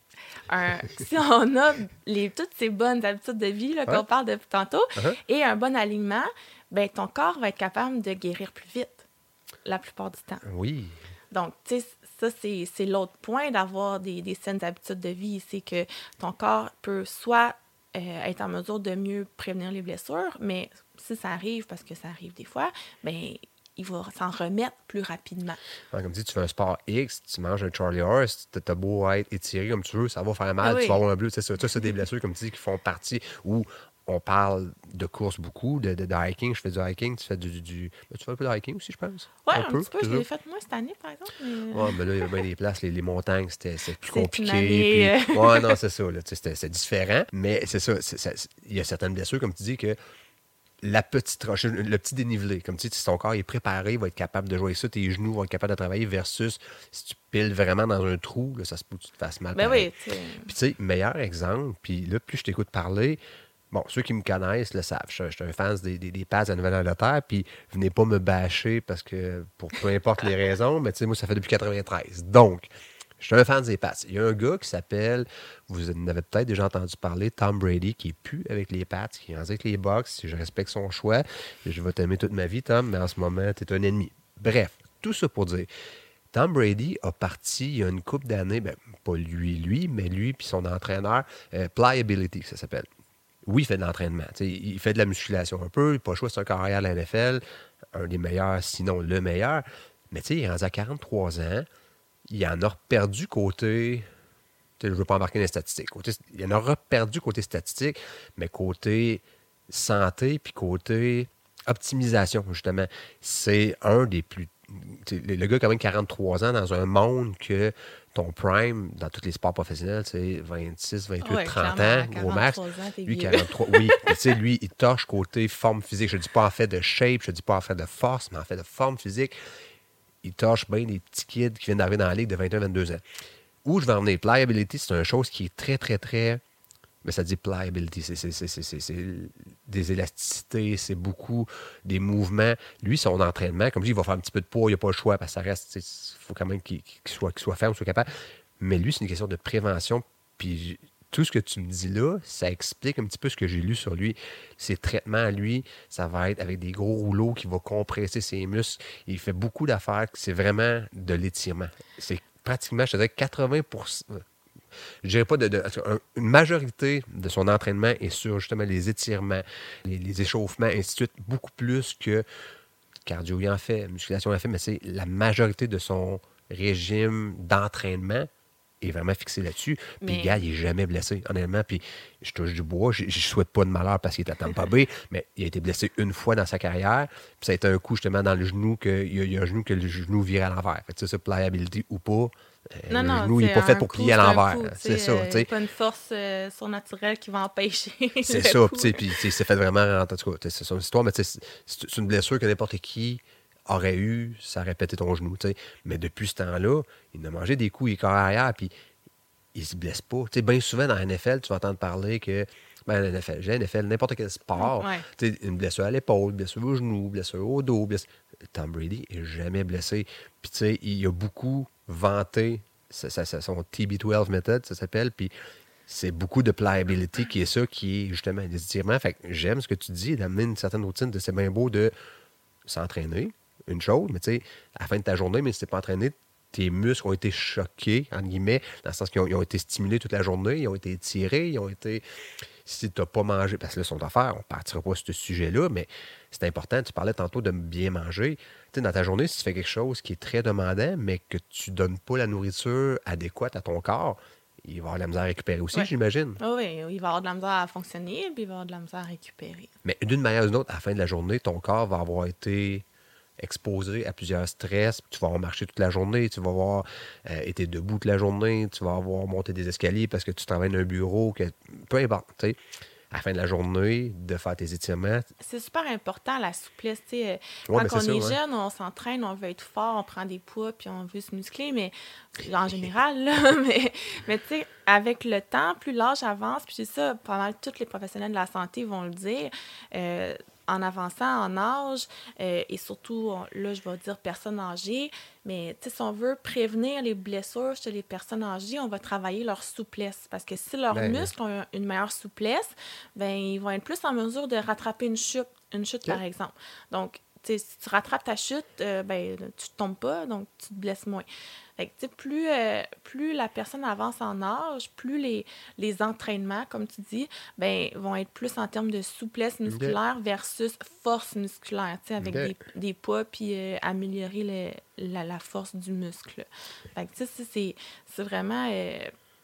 un, si on a les, toutes ces bonnes habitudes de vie là, ouais. qu'on parle depuis tantôt uh-huh. et un bon alignement, ben, ton corps va être capable de guérir plus vite la plupart du temps. Oui. Donc, tu sais, ça, c'est, c'est l'autre point d'avoir des, des saines habitudes de vie, c'est que ton corps peut soit euh, être en mesure de mieux prévenir les blessures, mais si ça arrive, parce que ça arrive des fois, bien, il va s'en remettre plus rapidement. Alors, comme tu dis, tu fais un sport X, tu manges un Charlie Horse, t'as beau être étiré comme tu veux, ça va faire mal, ah oui. tu vas avoir un bleu. Ça, ça, c'est des blessures, comme tu dis, qui font partie, ou on parle de course beaucoup, de, de, de hiking. Je fais du hiking, tu fais du... du, du... Tu fais un peu de hiking aussi, je pense? Oui, un, un peu, petit peu. Je l'ai fait moi cette année, par exemple. Mais... Ouais, mais là, il y avait bien des places. Les, les montagnes, c'était, c'était plus c'est compliqué. Une année, Puis... Ouais, non, c'est ça. Là, c'est, c'est différent. Mais c'est ça. C'est, c'est, il y a certaines blessures, comme tu dis, que la petite roche, le petit dénivelé, comme tu dis, si ton corps est préparé, il va être capable de jouer ça, tes genoux vont être capables de travailler, versus si tu piles vraiment dans un trou, là, ça se peut que tu te fasses mal. Ben pareil. oui, tu sais. Puis tu sais, meilleur exemple, puis là, plus je t'écoute parler, bon, ceux qui me connaissent le savent, je, je suis un fan des, des, des pads à Nouvelle-Angleterre, puis venez pas me bâcher parce que, pour peu importe les raisons, mais tu sais, moi, ça fait depuis quatre-vingt-treize. Donc, je suis un fan des Pats. Il y a un gars qui s'appelle, vous en avez peut-être déjà entendu parler, Tom Brady, qui est plus avec les Pats, qui est avec les Bucks. Je respecte son choix. Je vais t'aimer toute ma vie, Tom, mais en ce moment, tu es un ennemi. Bref, tout ça pour dire, Tom Brady a parti il y a une couple d'années, ben, pas lui, lui, mais lui puis son entraîneur, euh, Pliability, ça s'appelle. Oui, il fait de l'entraînement. T'sais, il fait de la musculation un peu. Il n'a pas le choix, c'est un carrière de la N F L, un des meilleurs, sinon le meilleur. Mais tu sais, il est rendu à quarante-trois ans. Il en a perdu côté. Je ne veux pas embarquer dans les statistiques. Côté, il en aura perdu côté statistique, mais côté santé puis côté optimisation, justement. C'est un des plus. Le gars a quand même quarante-trois ans dans un monde que ton prime dans tous les sports professionnels, c'est vingt-six, vingt-huit, Ouais, trente clairement, ans, gros max. quarante-trois ans, t'es Lui, vieux. quarante-trois, oui. Tu sais, lui, il torche côté forme physique. Je ne dis pas en fait de shape, je ne dis pas en fait de force, mais en fait de forme physique. Il torche bien des petits kids qui viennent d'arriver dans la ligue de vingt et un vingt-deux ans. Où je vais en venir? Pliability, c'est une chose qui est très, très, très... Mais ça dit pliability, c'est, c'est, c'est, c'est, c'est, c'est des élasticités, c'est beaucoup des mouvements. Lui, son entraînement, comme je dis, il va faire un petit peu de poids, il n'y a pas le choix, parce que ça reste, il faut quand même qu'il, qu'il, soit, qu'il soit ferme, qu'il soit capable. Mais lui, c'est une question de prévention. Puis tout ce que tu me dis là, ça explique un petit peu ce que j'ai lu sur lui. Ses traitements à lui, ça va être avec des gros rouleaux qui vont compresser ses muscles. Il fait beaucoup d'affaires, c'est vraiment de l'étirement. C'est pratiquement, je te dirais, quatre-vingts pour cent. Je dirais pas de, de, une majorité de son entraînement est sur justement les étirements, les, les échauffements, ainsi de suite, beaucoup plus que cardio il en fait, musculation il en fait, mais c'est la majorité de son régime d'entraînement est vraiment fixé là-dessus. Puis Mais- le gars, il n'est jamais blessé, honnêtement. Puis je touche du bois, je ne souhaite pas de malheur parce qu'il est à Tampa Bay, mais il a été blessé une fois dans sa carrière. Puis ça a été un coup justement dans le genou, que, il, y a, il y a un genou que le genou vire à l'envers. Fait que ça, ça, pliability ou pas, euh, Non, le non, genou, il n'est c'est pas fait un pour coup, plier à c'est un l'envers. coup, C'est tu sais, ça, euh, tu sais. pas une force euh, surnaturelle qui va empêcher. C'est le ça, coup. tu sais, puis tu sais, c'est fait vraiment, en tout cas, c'est son histoire, mais tu sais, c'est c'est une blessure que n'importe qui aurait eu, ça aurait pété ton genou, tu sais. Mais depuis ce temps-là, il a mangé des coups, il est corps arrière, puis il se blesse pas. Tu sais, bien souvent dans la N F L, tu vas entendre parler que, ben, la N F L, j'ai la N F L, n'importe quel sport, Ouais. tu sais, une blessure à l'épaule, une blessure au genou, une blessure au dos, blessure... Tom Brady est jamais blessé. Puis tu sais, il a beaucoup vanté ça, ça, ça, son T B douze method, ça s'appelle, puis c'est beaucoup de pliability qui est ça, qui est justement des étirements. Fait que j'aime ce que tu dis, d'amener une certaine routine, de c'est bien beau de s'entraîner, une chose, mais tu sais, à la fin de ta journée, mais si tu n'es pas entraîné, tes muscles ont été choqués, entre guillemets, dans le sens qu'ils ont, ils ont été stimulés toute la journée, ils ont été étirés, ils ont été... Si tu n'as pas mangé, parce que là, c'est ton affaire, on ne partira pas sur ce sujet-là, mais c'est important, tu parlais tantôt de bien manger. Tu sais, dans ta journée, si tu fais quelque chose qui est très demandant, mais que tu ne donnes pas la nourriture adéquate à ton corps, il va avoir de la misère à récupérer aussi, Ouais. j'imagine. Oh oui, il va avoir de la misère à fonctionner, puis il va avoir de la misère à récupérer. Mais d'une manière ou d'une autre, à la fin de la journée, ton corps va avoir été exposé à plusieurs stress. Tu vas avoir marché toute la journée, tu vas avoir euh, été debout toute la journée, tu vas avoir monté des escaliers parce que tu travailles dans un bureau, que, peu importe. Tu sais, à la fin de la journée, de faire tes étirements. C'est super important, la souplesse. Tu sais, Ouais, quand ben, on c'est est ça, ouais. jeune, on s'entraîne, on veut être fort, on prend des poids, puis on veut se muscler, mais en général, là, mais, mais tu sais, avec le temps, plus l'âge avance, puis c'est ça, pas mal tous les professionnels de la santé vont le dire, euh, en avançant en âge, euh, et surtout, on- là, je vais dire personnes âgées, mais tu sais, si on veut prévenir les blessures chez les personnes âgées, on va travailler leur souplesse. Parce que si leurs Ben, muscles ont une meilleure souplesse, ben ils vont être plus en mesure de rattraper une chute, une chute Ok. par exemple. Donc, tu sais, si tu rattrapes ta chute, euh, ben, tu ne tombes pas, donc tu te blesses moins. Fait que, tu sais, plus, euh, plus la personne avance en âge, plus les, les entraînements, comme tu dis, ben, vont être plus en termes de souplesse musculaire versus force musculaire, tu sais, avec Ok. des, des poids, puis euh, améliorer le- la, la force du muscle. Fait que, tu sais, c'est- c'est c'est vraiment... euh,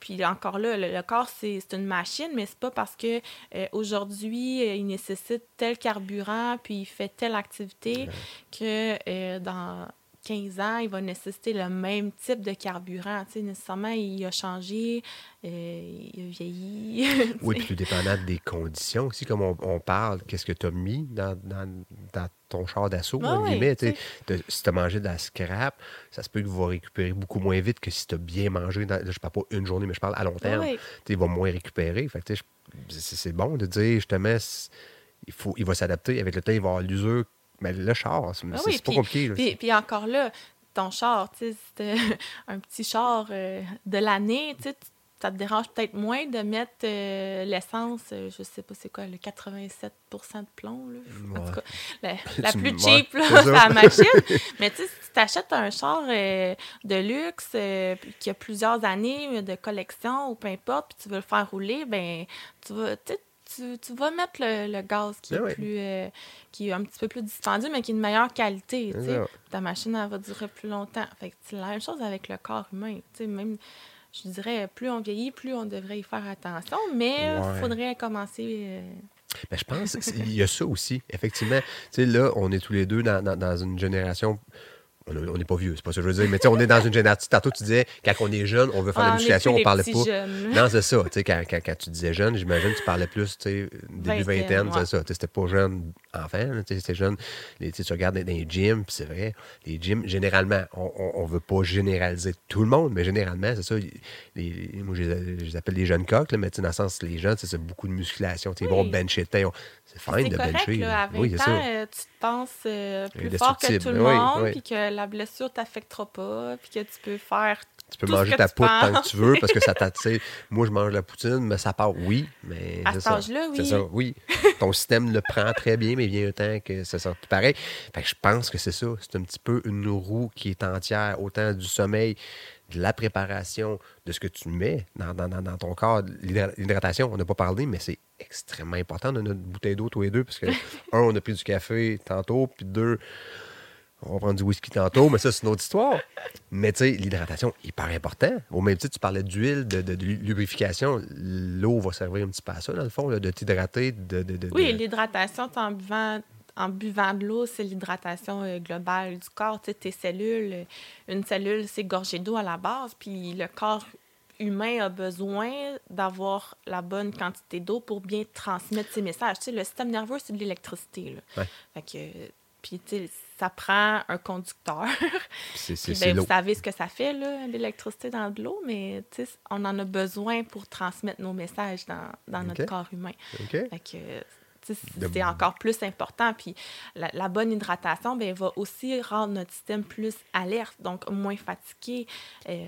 puis encore là, le, le corps, c'est, c'est une machine, mais c'est pas parce que euh, aujourd'hui, euh, il nécessite tel carburant, puis il fait telle activité, que euh, dans quinze ans, il va nécessiter le même type de carburant. Tu sais, nécessairement, il a changé, euh, il a vieilli. Oui, puis tout dépendant des conditions aussi, comme on, on parle, qu'est-ce que tu as mis dans, dans, dans ton char d'assaut, Ah, entre oui, guillemets. tu sais. T'as- Si tu as mangé de la scrap, ça se peut qu'il va récupérer beaucoup moins vite que si tu as bien mangé. Dans, là, je parle pas une journée, mais je parle à long terme. Oui. Tu sais, il va moins récupérer. Fait que, tu sais, je- c'est c'est bon de dire, justement, c'est- il, faut, il va s'adapter. Avec le temps, il va avoir l'usure. Mais le char, c'est Ah c'est oui, pas puis, compliqué. Là. puis, puis encore là, ton char, tu sais, c'était un petit char euh, de l'année, tu sais, ça te dérange peut-être moins de mettre euh, l'essence, euh, je sais pas c'est quoi, le quatre-vingt-sept pour cent de plomb, là. En Ouais. tout cas, la, la Tu- plus ouais, cheap, là, c'est ça. c'est la machine. Mais tu sais, si tu achètes un char euh, de luxe euh, puis qui a plusieurs années de collection ou peu importe, puis tu veux le faire rouler, ben tu vas, tu sais, tu, tu vas mettre le, le gaz qui est Ben ouais. plus euh, qui est un petit peu plus dispendieux, mais qui est de meilleure qualité. tu C'est sais. ça. Ta machine, elle va durer plus longtemps. Fait que c'est la même chose avec le corps humain. tu sais, Même, je dirais, plus on vieillit, plus on devrait y faire attention, mais il Ouais. faudrait commencer. euh, Ben, je pense qu'il y a ça aussi, effectivement. Tu sais, là, on est tous les deux dans, dans- dans une génération. On on n'est pas vieux, c'est pas ça que je veux dire. Mais tu sais, on est dans une génération. Tantôt, tu disais, quand on est jeune, on veut faire de ah, la on est musculation, plus on les parlait petits pas. jeunes. Non, c'est ça. Tu sais, quand, quand, quand tu disais jeune, j'imagine que tu parlais plus, tu sais, début Vingtaine, vingtaine, ouais. c'est ça. Tu sais, c'était pas jeune enfant, là, tu sais, c'était jeune. Les- tu sais, tu regardes dans les gyms, puis c'est vrai, les gyms, généralement, on, on, on veut pas généraliser tout le monde, mais généralement, c'est ça. Les, moi, je les, je les appelle les jeunes coqs, là, mais tu sais, dans le sens, les jeunes, c'est ça, beaucoup de musculation. Tu sais, Ils vont Oui. bencher. tu sais, on- C'est Puis fine c'est de correct, bencher. là, à vingt Oui, c'est ans, ça. euh, tu te penses euh, plus Indestructible. fort que tout le Oui, monde, oui. puis que la blessure t'affectera pas, puis que tu peux faire Tu peux tout ce manger que ta tu poudre tant penses. que tu veux parce que ça t'attire. Moi, je mange la poutine, mais ça part, oui. Mais À c'est cet ça. âge-là, oui. C'est ça, oui. Ton système le prend très bien, mais il vient un temps que ça sort tout pareil. Fait que je pense que c'est ça. C'est un petit peu une roue qui est entière, autant du sommeil, de la préparation, de ce que tu mets dans, dans, dans, dans ton corps. L'hydra- L'hydratation, on n'a pas parlé, mais c'est extrêmement important de notre bouteille d'eau tous les deux parce que, un, on a pris du café tantôt, puis deux, on va prendre du whisky tantôt, mais ça, c'est une autre histoire. Mais tu sais, l'hydratation, hyper important. Au même titre, tu parlais d'huile, de, de, de lubrification. L'eau va servir un petit peu à ça, dans le fond, là, de t'hydrater. De, de, de, Oui, de- l'hydratation, t'es en buvant, en buvant de l'eau, c'est l'hydratation euh, globale du corps. Tu sais, tes cellules, euh, une cellule, c'est gorgée d'eau à la base, puis le corps humain a besoin d'avoir la bonne quantité d'eau pour bien transmettre ses messages. Tu sais, le système nerveux, c'est de l'électricité. Là. Ouais. Fait que, euh, puis, tu sais, ça prend un conducteur. C'est, c'est, Puis, c'est ben, l'eau. vous savez ce que ça fait, là, l'électricité dans de l'eau, mais tu sais, on en a besoin pour transmettre nos messages dans, dans notre OK. corps humain. OK? Fait que, tu sais, De- c'est encore plus important. Puis la, la bonne hydratation, bien, va aussi rendre notre système plus alerte, donc moins fatigué. Euh,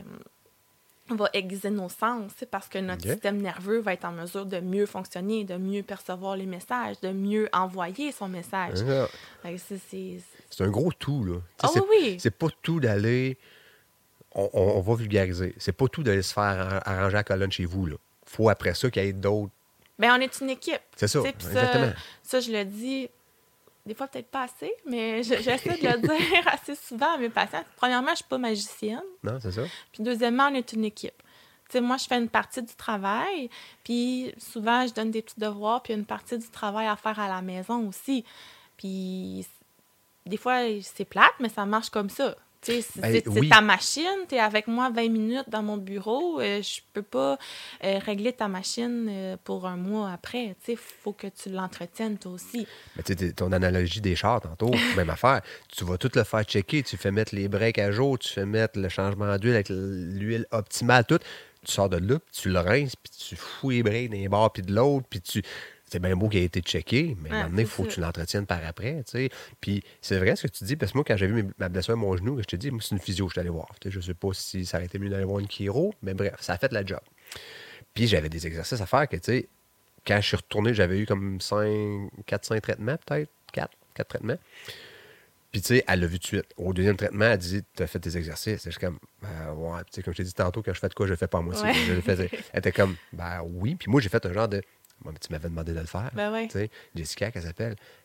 va aiguiser nos sens, tu sais, parce que notre OK. système nerveux va être en mesure de mieux fonctionner, de mieux percevoir les messages, de mieux envoyer son message. C'est ça. Fait que c'est- c'est- C'est un gros tout, là. Tu Ah sais, oui, c'est, oui. c'est pas tout d'aller... On, on- on va vulgariser. C'est pas tout d'aller se faire arra- arranger la colonne chez vous, là. Faut après ça qu'il y ait d'autres... Bien, on est une équipe. C'est ça, Tu sais, puis exactement. Ça, ça, je le dis, des fois peut-être pas assez, mais je- j'essaie de le dire assez souvent à mes patients. Premièrement, je ne suis pas magicienne. Non, c'est ça? Puis deuxièmement, on est une équipe. Tu sais, moi, je fais une partie du travail, puis souvent, je donne des petits devoirs, puis il y a une partie du travail à faire à la maison aussi. Puis des fois, c'est plate, mais ça marche comme ça. Tu sais, c'est, Ben, c'est- c'est oui. ta machine, tu es avec moi vingt minutes dans mon bureau, euh, je peux pas euh, régler ta machine euh, pour un mois après. Tu sais, faut que tu l'entretiennes toi aussi. Mais tu sais, ton analogie des chars, tantôt, même affaire. Tu vas tout le faire checker. Tu fais mettre les breaks à jour, tu fais mettre le changement d'huile avec l'huile optimale, tout. Tu sors de là, puis tu le rinces, puis tu fous les breaks d'un bord puis de l'autre, puis tu... C'est bien beau qu'il ait été checké, mais à un Ouais, moment donné, il c'est faut que ça. tu l'entretiennes par après, tu sais. Puis c'est vrai ce que tu dis, parce que moi, quand j'ai vu mes- ma blessure à mon genou, je te dis, moi, c'est une physio que je suis allé voir. Tu sais, je sais pas si ça aurait été mieux d'aller voir une chiro, mais bref, ça a fait la job. Puis j'avais des exercices à faire que, tu sais, quand je suis retourné, j'avais eu comme quatre cinq traitements, peut-être. quatre quatre traitements. Puis, tu sais, elle l'a vu tout de suite. Au deuxième traitement, elle dit, tu as fait tes exercices. Et je suis comme, ben, ouais. Puis, tu sais, comme je t'ai dit tantôt, quand je fais de quoi, je le fais pas moi aussi. Ouais. Je le faisais. Elle était comme, ben oui. Puis moi, j'ai fait un genre de, moi, tu m'avais demandé de le faire. Ben ouais. Tu sais, Jessica, qu'elle s'appelle,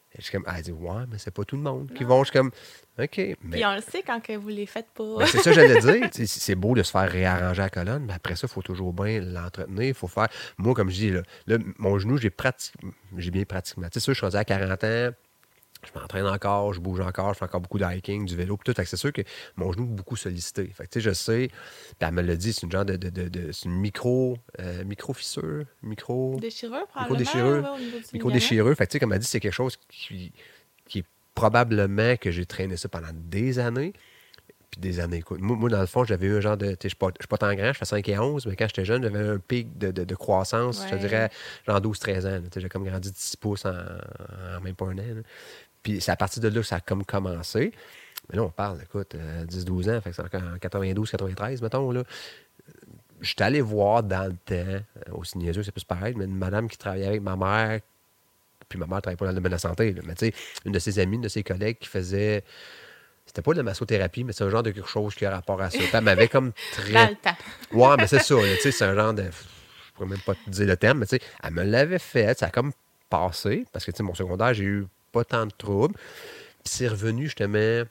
Et je suis comme, ah, elle dit, ouais, mais c'est pas tout le monde qui Non. vont. Je suis comme, OK. Mais, Puis on le sait quand que vous les faites pas. ben, c'est ça que j'allais dire. C'est c'est beau de se faire réarranger la colonne, mais après ça, il faut toujours bien l'entretenir. Il faut faire. Moi, comme je dis, là, là mon genou, j'ai pratique... j'ai bien pratiquement. Tu sais, ça, je suis rendu à quarante ans. Je m'entraîne encore, je bouge encore, je fais encore beaucoup de hiking, du vélo, puis tout. Fait que c'est sûr que mon genou est beaucoup sollicité. Fait que, tu sais, je sais, puis elle me l'a dit, c'est une genre de, de, de, de- c'est une micro, euh, micro-fissure, micro... Déchireux, probablement. Micro-déchireux. Ouais, au niveau du Micro-déchireux. Fait que, tu sais, comme elle dit, c'est quelque chose qui, qui est probablement que j'ai traîné ça pendant des années. Puis des années, écoute. Moi, moi, dans le fond, j'avais eu un genre de. Tu sais, je suis pas, je suis pas tant grand, je fais cinq et onze, mais quand j'étais jeune, j'avais un pic de, de, de croissance, je te Ouais. dirais, genre douze treize ans. là. Tu sais, j'ai comme grandi de six pouces en, en même pas un an. là. Puis c'est à partir de là que ça a comme commencé. Mais là, on parle, écoute, euh, dix douze ans, fait que c'est encore en quatre-vingt-douze quatre-vingt-treize, mettons, là. J'étais allé voir dans le temps, euh, au Signézeux, c'est plus pareil, mais une madame qui travaillait avec ma mère, puis ma mère travaillait pas dans le domaine de la santé, là. Mais tu sais, une de ses amies, une de ses collègues qui faisait. C'était pas de la massothérapie, mais c'est un genre de quelque chose qui a rapport à ça. Puis elle m'avait comme très. Dans le temps. Ouais, mais c'est ça, là, tu sais, c'est un genre de. Je pourrais même pas te dire le terme, mais tu sais, elle me l'avait fait, ça a comme passé, parce que, tu sais, mon secondaire, j'ai eu pas tant de troubles. Puis c'est revenu, je te mets.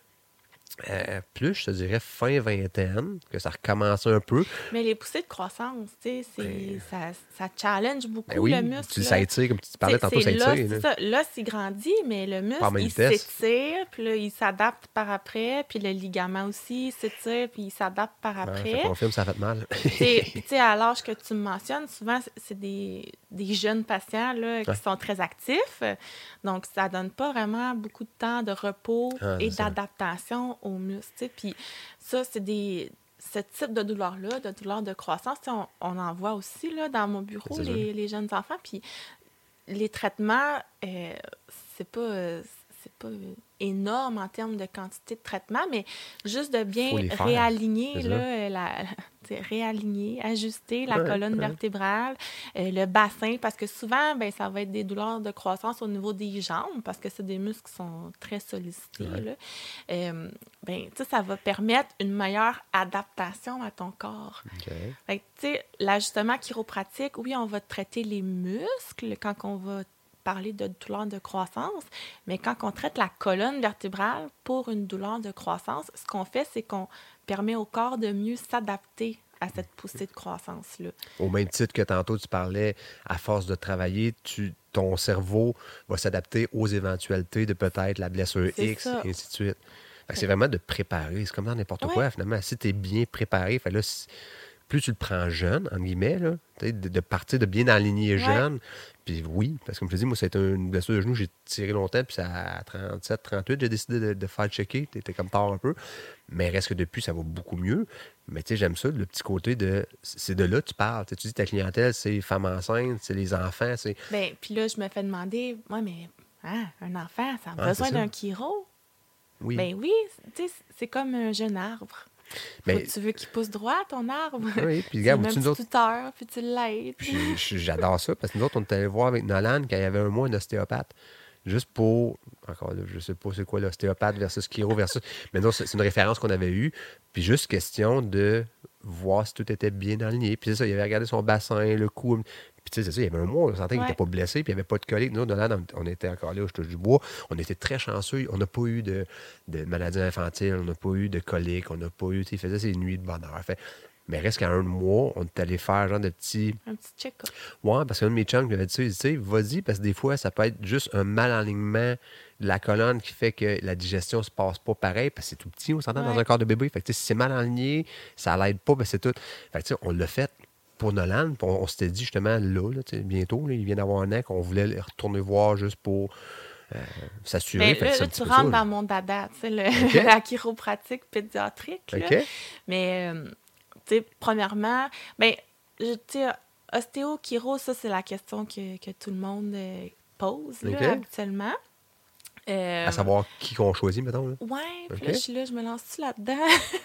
euh, plus, je te dirais, fin vingtaine, que ça recommençait un peu. Mais les poussées de croissance, tu sais, c'est- Ben- ça, ça challenge beaucoup Ben oui, le muscle. tu, là. ça étire, comme tu parlais C'est- tantôt, ça c'est là, étire. c'est là. ça. Là, il grandit, mais le muscle, Pas en même il vitesse. s'étire, puis là, il s'adapte par après, puis le ligament aussi il s'étire, puis il s'adapte par Ouais, après. je te confirme, ça fait mal. T'sais, Puis, tu sais, à l'âge que tu me mentionnes, souvent, c'est- c'est des, des jeunes patients là, qui Ouais. sont très actifs. Donc, ça donne pas vraiment beaucoup de temps de repos Ah, et c'est ça. d'adaptation aux muscles. t'sais. Puis, ça, c'est des. Ce type de douleur-là, de douleur de croissance, t'sais, on, on en voit aussi là, dans mon bureau, C'est sûr. les, les jeunes enfants. Puis, les traitements, euh, c'est pas. euh, c'est pas euh, énorme en termes de quantité de traitement, mais juste de bien Faut les faire, réaligner, c'est ça. là, euh, la, t'sais, réaligner, ajuster la Ouais, colonne ouais. vertébrale, euh, le bassin, parce que souvent, ben, ça va être des douleurs de croissance au niveau des jambes, parce que c'est des muscles qui sont très sollicités. Ouais. Là. Euh, ben, tu sais, ça va permettre une meilleure adaptation à ton corps. OK. Fait que, tu sais, l'ajustement chiropratique, oui, on va traiter les muscles quand on va parler de douleur de croissance, mais quand on traite la colonne vertébrale pour une douleur de croissance, ce qu'on fait, c'est qu'on permet au corps de mieux s'adapter à cette poussée de croissance-là. Au même titre que tantôt, tu parlais, à force de travailler, tu, ton cerveau va s'adapter aux éventualités de peut-être la blessure C'est X, ça. et ainsi de suite. Fait que c'est vraiment de préparer. C'est comme dans n'importe Ouais. quoi, finalement. Si tu es bien préparé, fait là, si- plus tu le prends jeune, entre guillemets, là, tu sais, de, de partir de bien aligner Ouais. jeune. Puis oui, parce que comme je te dis, moi, c'était une blessure de genou, j'ai tiré longtemps, puis ça, à trente-sept, trente-huit, j'ai décidé de, de faire checker. T'étais comme tard un peu. Mais reste que depuis, ça va beaucoup mieux. Mais tu sais, j'aime ça, le petit côté de. C'est de là que tu parles. Tu sais, tu dis ta clientèle, c'est les femmes enceintes, c'est les enfants, c'est. Ben, puis là, je me fais demander, ouais, mais hein, un enfant, ça a Ah, besoin c'est ça. d'un chiro? Oui. Ben oui, tu sais, c'est comme un jeune arbre. Faut Mais- que tu veux qu'il pousse droit, ton arbre. Oui, puis Tu regarde, lui mets tu un nous petit autres. tuteur, puis tu l'aides. Puis je- j'adore ça parce que nous autres, on est allé voir avec Nolan quand il y avait un mois un ostéopathe. Juste pour. Encore là, je sais pas c'est quoi l'ostéopathe versus chiro versus. Mais non, c'est c'est une référence qu'on avait eue. Puis juste question de voir si tout était bien aligné. Puis c'est ça, il avait regardé son bassin, le cou. Puis tu sais, c'est ça, il y avait un mois, on sentait qu'il Ouais. n'était pas blessé, puis il n'y avait pas de colique. Nous, Nolan, on était encore là, je touche du bois. On était très chanceux. On n'a pas eu de, de maladie infantile, on n'a pas eu de colique, on n'a pas eu. Tu sais, il faisait ses nuits de bonheur. Fait, mais reste qu'à un mois, on est allé faire genre de petits. Un petit check-up. Ouais, parce qu'un de mes chums m'avait dit ça, il dit, tu sais, vas-y, parce que des fois, ça peut être juste un mal alignement de la colonne qui fait que la digestion se passe pas pareil, parce que c'est tout petit, on s'entend Ouais. dans un corps de bébé. Fait que tu sais, si c'est mal aligné, ça l'aide pas, ben c'est tout. Fait que tu sais, on l'a fait pour Nolan, puis on, on s'était dit justement là, là tu sais, bientôt, là, il vient d'avoir un an, qu'on voulait le retourner voir juste pour euh, s'assurer. Mais Fait que là, c'est un là, petit tu peu ça, rentres là. dans mon dada, tu sais, le- OK. la chiropratique pédiatrique. là. OK? Mais, euh, tu sais, premièrement, ben, je- tu sais, ostéo, chiro, ça, c'est la question que, que tout le monde euh, pose, là, OK. habituellement. Euh, À savoir qui qu'on choisit, mettons. Là. Ouais, puis OK. là, je suis là, je me lance-tu là-dedans?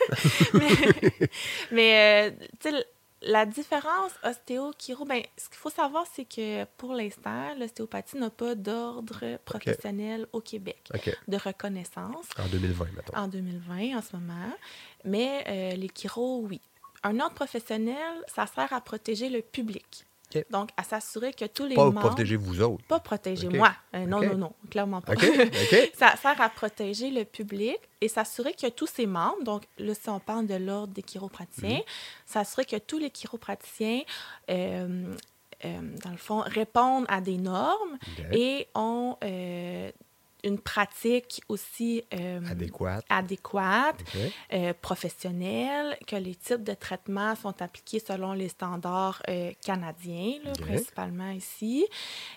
mais, mais euh, tu sais, la différence ostéo-chiro, ben, ce qu'il faut savoir, c'est que pour l'instant, l'ostéopathie n'a pas d'ordre professionnel au Québec OK. de reconnaissance En deux mille vingt, mettons. en deux mille vingt en ce moment. Mais euh, les chiros, oui. Un ordre professionnel, ça sert à protéger le public. OK. Donc, à s'assurer que tous les Pas membres... protéger vous autres. Pas protéger OK. moi. Euh, non, OK. non, non, clairement pas. OK, OK. Ça sert à protéger le public et s'assurer que tous ses membres, donc là, si on parle de l'ordre des chiropraticiens, Mm-hmm. s'assurer que tous les chiropraticiens, euh, euh, dans le fond, répondent à des normes OK. et ont euh, une pratique aussi euh, Adéquate. adéquate, OK. euh, professionnelle, que les types de traitements sont appliqués selon les standards euh, canadiens, là, OK. principalement ici,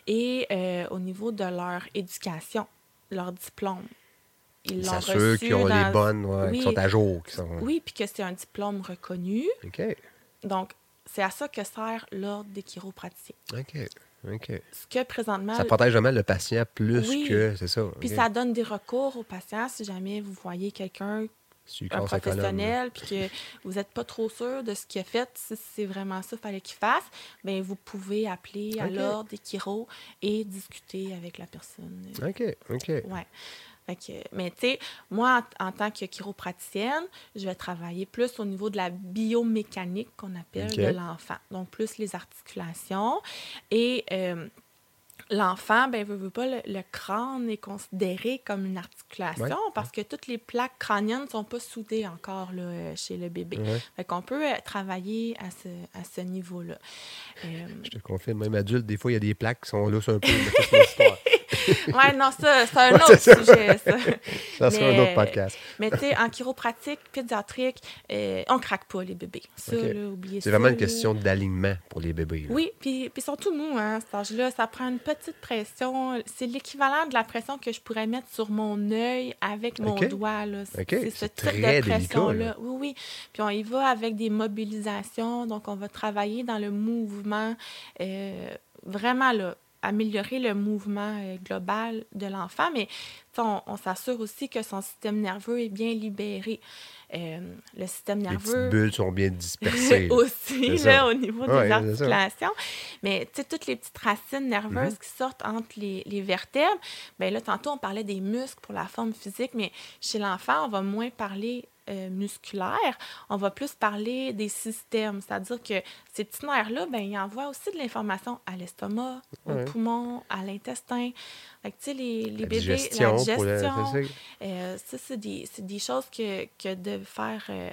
et euh, au niveau de leur éducation, leur diplôme. Ils Ils l'ont s'assurent reçu qu'ils ont dans- les bonnes, ouais, Oui. qui sont à jour. Qui sont... Oui, puis que c'est un diplôme reconnu. OK. Donc, c'est à ça que sert l'Ordre des chiropraticiens. OK. OK. Ce que présentement... Ça protège vraiment le patient plus Oui. que... C'est ça. Puis OK. ça donne des recours aux patients si jamais vous voyez quelqu'un, Celui qui un casse la colonne, là. professionnel, puis que vous n'êtes pas trop sûr de ce qu'il a fait, si c'est vraiment ça qu'il fallait qu'il fasse, bien, vous pouvez appeler à OK. l'Ordre des chiros et discuter avec la personne. OK. OK. Ouais. Fait que, mais tu sais, moi, en, en tant que chiropraticienne, je vais travailler plus au niveau de la biomécanique qu'on appelle OK. de l'enfant. Donc, plus les articulations. Et euh, l'enfant, ben veut, veut pas, le, le crâne est considéré comme une articulation Ouais. parce que toutes les plaques crâniennes ne sont pas soudées encore là, euh, chez le bébé. Ouais. Fait qu'on peut euh, travailler à ce, à ce niveau-là. Euh, Je te confirme, même adulte, des fois, il y a des plaques qui sont lousses un peu. Mais ça, c'est une histoire. ouais, non, ça, c'est un Ouais, autre c'est ça. sujet, ça. Ça sera un Mais- autre podcast. Mais tu sais, en chiropratique pédiatrique, euh, on craque pas les bébés. Ça, OK. là, oubliez ça. C'est vraiment une là. question d'alignement pour les bébés. là. Oui, puis puis ils sont tout mous, hein, à cet âge-là. Ça prend une petite pression. C'est l'équivalent de la pression que je pourrais mettre sur mon œil avec mon OK. doigt. Là. C'est OK. c'est ce C'est type très de délicat, pression-là. là. Oui, oui. Puis on y va avec des mobilisations. Donc, on va travailler dans le mouvement. euh, vraiment, là, améliorer le mouvement euh, global de l'enfant, mais tu sais, on, on s'assure aussi que son système nerveux est bien libéré. Euh, le système Les petites nerveux bulles sont bien dispersées. là. aussi, C'est là, ça. au niveau Ouais, des c'est ça. articulations. Mais tu sais, toutes les petites racines nerveuses Mhm. qui sortent entre les, les vertèbres, bien là, tantôt, on parlait des muscles pour la forme physique, mais chez l'enfant, on va moins parler euh, musculaire, on va plus parler des systèmes. C'est-à-dire que ces petits nerfs-là, ben, ils envoient aussi de l'information à l'estomac, Ouais. au poumon, à l'intestin. Fait que, tu sais, les, les La bébés, digestion. la pour la- digestion, c'est ça. euh, ça, c'est des, c'est des choses que, que de faire euh,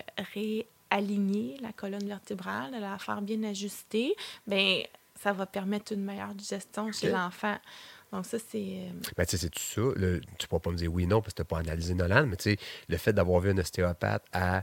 réaligner la colonne vertébrale, de la faire bien ajuster, bien, ça va permettre une meilleure digestion chez OK. l'enfant. Donc, ça, c'est... euh, Ben, tu sais, c'est tout ça. Le- tu ne pourras pas me dire oui, non, parce que tu n'as pas analysé Nolan, mais tu sais, le fait d'avoir vu un ostéopathe à,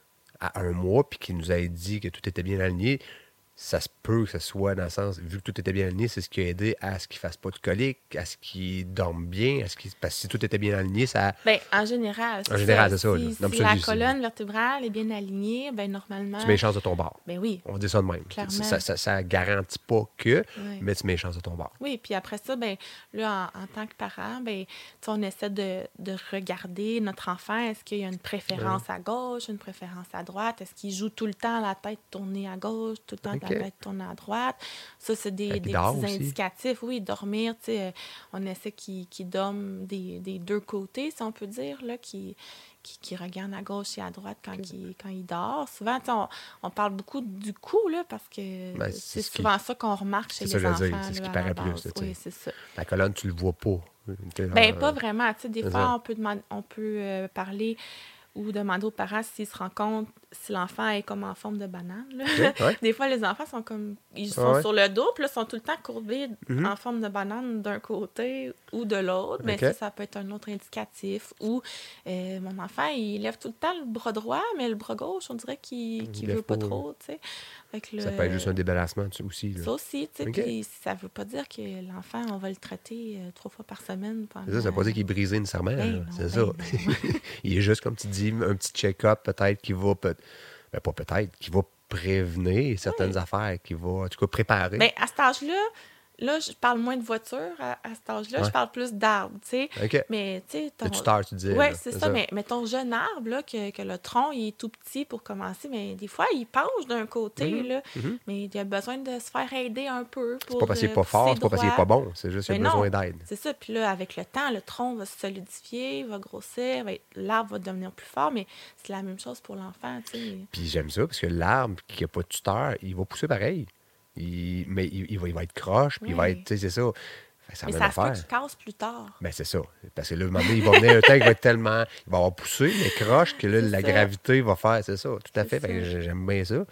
à un mois puis qu'il nous a dit que tout était bien aligné, ça se peut que ce soit dans le sens, vu que tout était bien aligné, c'est ce qui a aidé à ce qu'il ne fasse pas de colique, à ce qu'il dorme bien, à ce qu'il... parce que si tout était bien aligné, ça. ben, en général, En général, c'est ça, Si, là. si Non, mais ça, la je- colonne vertébrale est bien alignée, ben normalement... Tu mets les chances de ton bord. Ben oui, On dit ça de même. Clairement. Ça, ça, ça garantit pas que, oui. mais tu mets les chances de ton bord. Oui, puis après ça, ben là, en, en tant que parent, ben, tu sais, on essaie de, de regarder notre enfant. Est-ce qu'il y a une préférence à gauche, une préférence à droite? Est-ce qu'il joue tout le temps la tête tournée à gauche, tout le temps OK. la tête tournée à droite? Ça, c'est des, Fait qu'il des dort petits aussi. indicatifs. Oui, dormir, tu sais, euh, on essaie qu'il qu'il dorme des, des deux côtés, si on peut dire, là, qu'il qui, qui regarde à gauche et à droite quand, il, quand il dort. Souvent, tu sais, on, on parle beaucoup du cou, là, parce que Ben, c'est c'est ce qui- souvent ça qu'on remarque chez c'est ça, les je veux enfants. dire, c'est ce là, qui à la paraît plus, base. là, tu sais. Oui, c'est ça. La colonne, tu le vois pas. T'es Ben, genre, pas euh, vraiment. Tu sais, des c'est fois, ça. on peut, demander, on peut euh, parler ou demander aux parents s'ils se rendent compte si l'enfant est comme en forme de banane. Là. OK, ouais. Des fois, les enfants sont comme... Ils Ah sont ouais. sur le dos, puis là, ils sont tout le temps courbés Mhm. en forme de banane d'un côté ou de l'autre. Mais OK. ça, ça peut être un autre indicatif. Ou euh, mon enfant, il lève tout le temps le bras droit, mais le bras gauche, on dirait qu'il Il qu'il lève veut pas pas, trop, tu sais. Fait que Ça le- peut être juste un débarrassement tu sais, aussi. Là. Ça aussi, tu sais. OK. Puis ça veut pas dire que l'enfant, on va le traiter euh, trois fois par semaine pendant... C'est ça, ça veut pas dire qu'il est brisé nécessairement. Ben là. non, c'est ben ça. non. Il est juste, comme tu dis, un petit check-up peut-être qui va, peut... ben, pas peut-être, qui va prévenir certaines Oui. affaires, qui va, en tout cas, préparer. Bien, à cet âge-là, là, je parle moins de voiture. À, à cet âge-là, Ouais. je parle plus d'arbres, tu sais. OK. Mais, tu sais, ton... Le tuteur, tu disais. Oui, là, c'est ça, Mais, mais ton jeune arbre, là, que, que le tronc, il est tout petit pour commencer, mais des fois, il penche d'un côté, Mhm, là. mhm. Mais il a besoin de se faire aider un peu pour C'est pas parce qu'il est euh, pas fort, pousser c'est pas parce qu'il est droit. pas bon. C'est juste qu'il a Mais besoin non. d'aide. C'est ça. Puis là, avec le temps, le tronc va se solidifier, il va grossir, va être- l'arbre va devenir plus fort, mais c'est la même chose pour l'enfant, tu sais. Puis j'aime ça, parce que l'arbre qui n'a pas de tuteur, il va pousser pareil. il, mais il, il va, il va être croche, puis il va Oui. être, tu sais, c'est ça. Fait que c'est la Mais même ça se peut affaire. qu'il casse plus tard. Ben, c'est ça. Parce que là, à un moment donné, il va venir un temps qui va être tellement. Il va avoir poussé, mais croche, que là, C'est la ça. gravité va faire. C'est ça, tout à C'est fait. Fait que ça. j'ai- j'aime bien ça.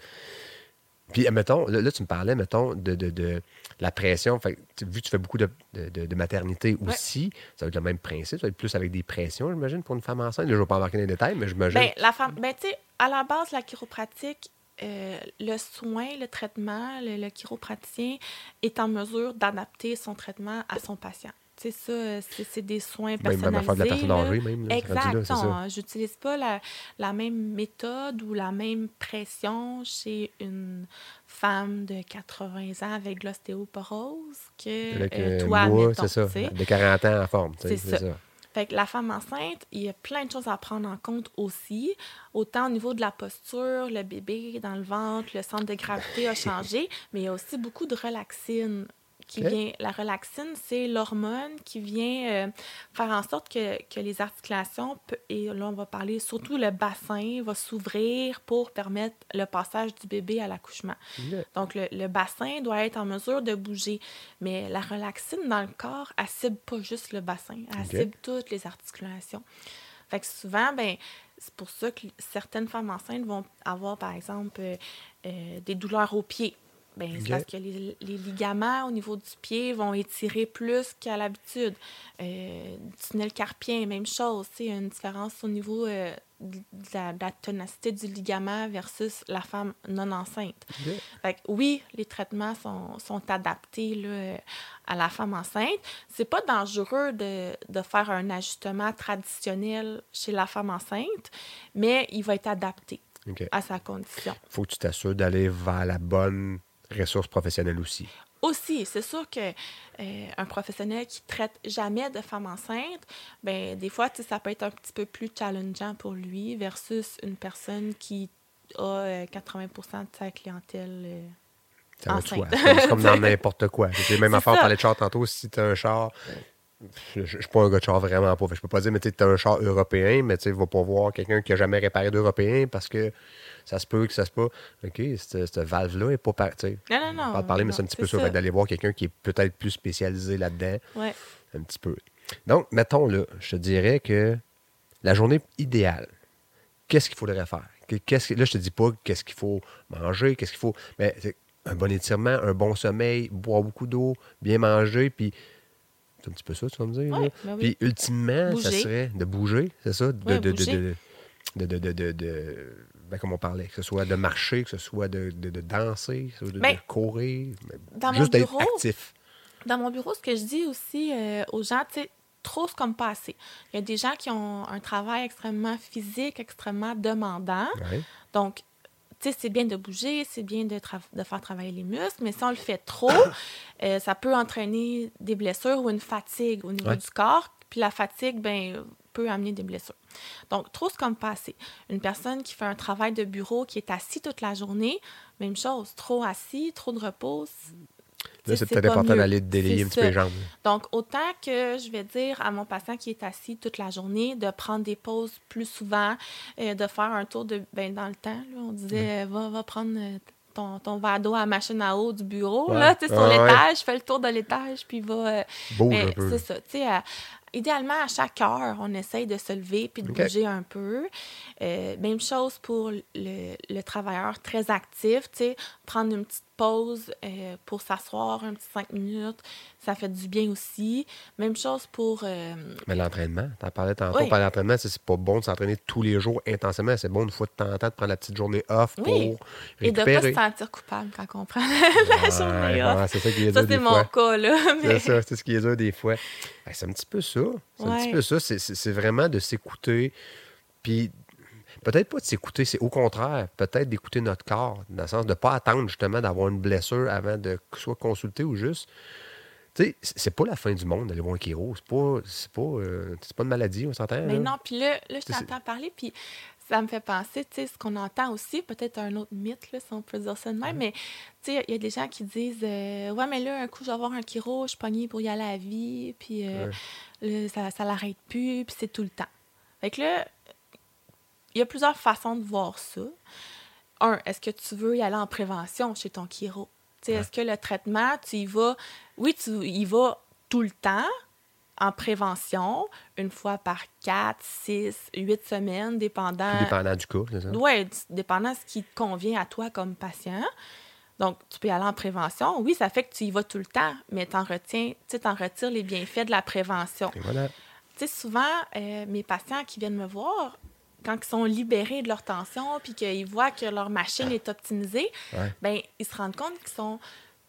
Puis, mettons, là, là, tu me parlais, mettons, de, de, de la pression. Fait que, tu- vu que tu fais beaucoup de, de, de- de maternité Ouais. aussi, ça va être le même principe. Ça va être plus avec des pressions, j'imagine, pour une femme enceinte. Là, je ne vais pas embarquer dans les détails, mais j'imagine. Ben, la femme, ben, tu sais, à la base, la chiropratique, euh, le soin, le traitement, le, le chiropraticien est en mesure d'adapter son traitement à son patient. Tu sais, ça, euh, c'est c'est des soins même, même affaire de la personnalisés. personne là. âgée, même. Là, rendu Exact. là, c'est ça. Non, j'utilise pas la, la même méthode ou la même pression chez une femme de quatre-vingts ans avec de l'ostéoporose que Avec euh, euh, toi, moi, mettons, c'est ça. tu sais. De quarante ans en forme. tu sais, C'est C'est ça. ça. Fait que la femme enceinte, il y a plein de choses à prendre en compte aussi. Autant au niveau de la posture, le bébé dans le ventre, le centre de gravité a changé, mais il y a aussi beaucoup de relaxine qui OK. vient. La relaxine, c'est l'hormone qui vient euh, faire en sorte que, que les articulations, pe- et là on va parler surtout le bassin, va s'ouvrir pour permettre le passage du bébé à l'accouchement. OK. Donc, le, le bassin doit être en mesure de bouger. Mais la relaxine dans le corps, elle cible pas juste le bassin, elle OK. cible toutes les articulations. Fait que souvent, ben, c'est pour ça que certaines femmes enceintes vont avoir, par exemple, euh, euh, des douleurs aux pieds. Ben, c'est OK. parce que les, les ligaments au niveau du pied vont étirer plus qu'à l'habitude. Euh, du tunnel carpien, même chose. Il y a une différence au niveau euh, de, la, de la ténacité du ligament versus la femme non enceinte. OK. Fait que oui, les traitements sont, sont adaptés là, à la femme enceinte. C'est pas dangereux de, de faire un ajustement traditionnel chez la femme enceinte, mais il va être adapté OK. à sa condition. Faut que tu t'assures d'aller vers la bonne ressource professionnelle aussi. Aussi, c'est sûr que euh, un professionnel qui traite jamais de femme enceinte, ben des fois, tu sais, ça peut être un petit peu plus challengeant pour lui versus une personne qui a euh, quatre-vingts pour cent de sa clientèle euh, Ça va de soi. enceinte. C'est comme- c'est comme dans n'importe quoi. C'est même C'est affaire, on ça. parlait de char tantôt. Si tu as un char, je, je, je suis pas un gars de char vraiment pas. Fait que je peux pas dire, mais tu as un char européen, mais tu vas pas voir quelqu'un qui a jamais réparé d'européen parce que ça se peut que ça se peut. OK, cette, cette valve-là est pas par- tu sais, Non, non, on non. va pas parler, mais non, c'est un petit peu c'est ça. Fait que d'aller voir quelqu'un qui est peut-être plus spécialisé là-dedans, Ouais. un petit peu. Donc, mettons là, je te dirais que la journée idéale, qu'est-ce qu'il faudrait faire? Que- Qu'est-ce que, là, je te dis pas qu'est-ce qu'il faut manger, qu'est-ce qu'il faut. Mais c'est un bon étirement, un bon sommeil, boire beaucoup d'eau, bien manger, puis c'est un petit peu ça, tu vas me dire. là. Ouais, ben oui. Puis ultimement, ça Bouger. serait de bouger, c'est ça? De, Ouais, de, de, bouger. de, de, de, de, de- de- ben, comme on parlait, que ce soit de marcher, que ce soit de, de, de danser, que ce soit de, Ben, de courir, mais dans mon juste d'être bureau, actif. Dans mon bureau, ce que je dis aussi euh, aux gens, tu sais, trop, c'est comme pas assez. Il y a des gens qui ont un travail extrêmement physique, extrêmement demandant. Ouais. Donc, tu sais, c'est bien de bouger, c'est bien de, tra- de faire travailler les muscles, mais si on le fait trop, euh, ça peut entraîner des blessures ou une fatigue au niveau Ouais. du corps. Puis la fatigue, ben, peut amener des blessures. Donc, trop, c'est comme pas assez. Une personne qui fait un travail de bureau, qui est assis toute la journée, même chose. Trop assis, trop de repos. Là, c'est peut-être pas important mieux. d'aller te délayer C'est un petit peu les ça. jambes. Donc, autant que je vais dire à mon patient qui est assis toute la journée de prendre des pauses plus souvent, euh, de faire un tour de... Ben, dans le temps, là, on disait, euh, va, va prendre euh, ton, ton verre d'eau à la machine à eau du bureau, Ouais. là, tu sais, sur Ah, ouais. l'étage, fais le tour de l'étage, puis va... euh, Bouge mais un peu. c'est ça, tu sais, à- idéalement, à chaque heure, on essaye de se lever puis de OK. bouger un peu. Euh, même chose pour le, le travailleur très actif, tu sais, prendre une petite pause euh, pour s'asseoir un petit cinq minutes, ça fait du bien aussi. Même chose pour... euh, Mais l'entraînement, tu en parlais tantôt, Oui. par l'entraînement, c'est c'est pas bon de s'entraîner tous les jours intensément. C'est bon une fois de temps en temps de prendre la petite journée off pour Oui. et de ne pas récupérer. se sentir coupable quand on prend la journée Ouais, off. ouais, c'est ça qui est Ça, dur c'est des mon fois. cas, là. C'est Mais... ça, c'est ce qui est dur des fois. Ben, c'est un petit peu ça. C'est un Ouais. petit peu ça. C'est- C'est c'est vraiment de s'écouter. Puis peut-être pas de s'écouter, c'est au contraire, peut-être d'écouter notre corps, dans le sens de ne pas attendre justement d'avoir une blessure avant de soit consulter ou juste. Tu sais, c'est c'est pas la fin du monde d'aller voir un chiro. C'est pas, c'est pas, euh, c'est pas une maladie, on s'entend. Mais là? non, puis là, là je C'est- t'entends parler, puis ça me fait penser, tu sais, ce qu'on entend aussi, peut-être un autre mythe, là, si on peut dire ça de même, mais tu sais, il y a des gens qui disent euh, ouais, mais là, un coup, je vais avoir un chiro, je suis pognée pour y aller à la vie, puis euh, là, ça, ça l'arrête plus, puis c'est tout le temps. Fait que là, il y a plusieurs façons de voir ça. Un, est-ce que tu veux y aller en prévention chez ton chiro? Ouais. Est-ce que le traitement, tu y vas... Oui, tu y vas tout le temps, en prévention, une fois par quatre, six, huit semaines, dépendant... Tout dépendant du cas, c'est ça? Oui, dépendant de ce qui te convient à toi comme patient. Donc, tu peux y aller en prévention. Oui, ça fait que tu y vas tout le temps, mais tu en retiens, tu t'en retires les bienfaits de la prévention. Et voilà. Tu sais, souvent, euh, mes patients qui viennent me voir, quand ils sont libérés de leur tension puis qu'ils voient que leur machine est optimisée, Ouais. bien, ils se rendent compte qu'ils sont,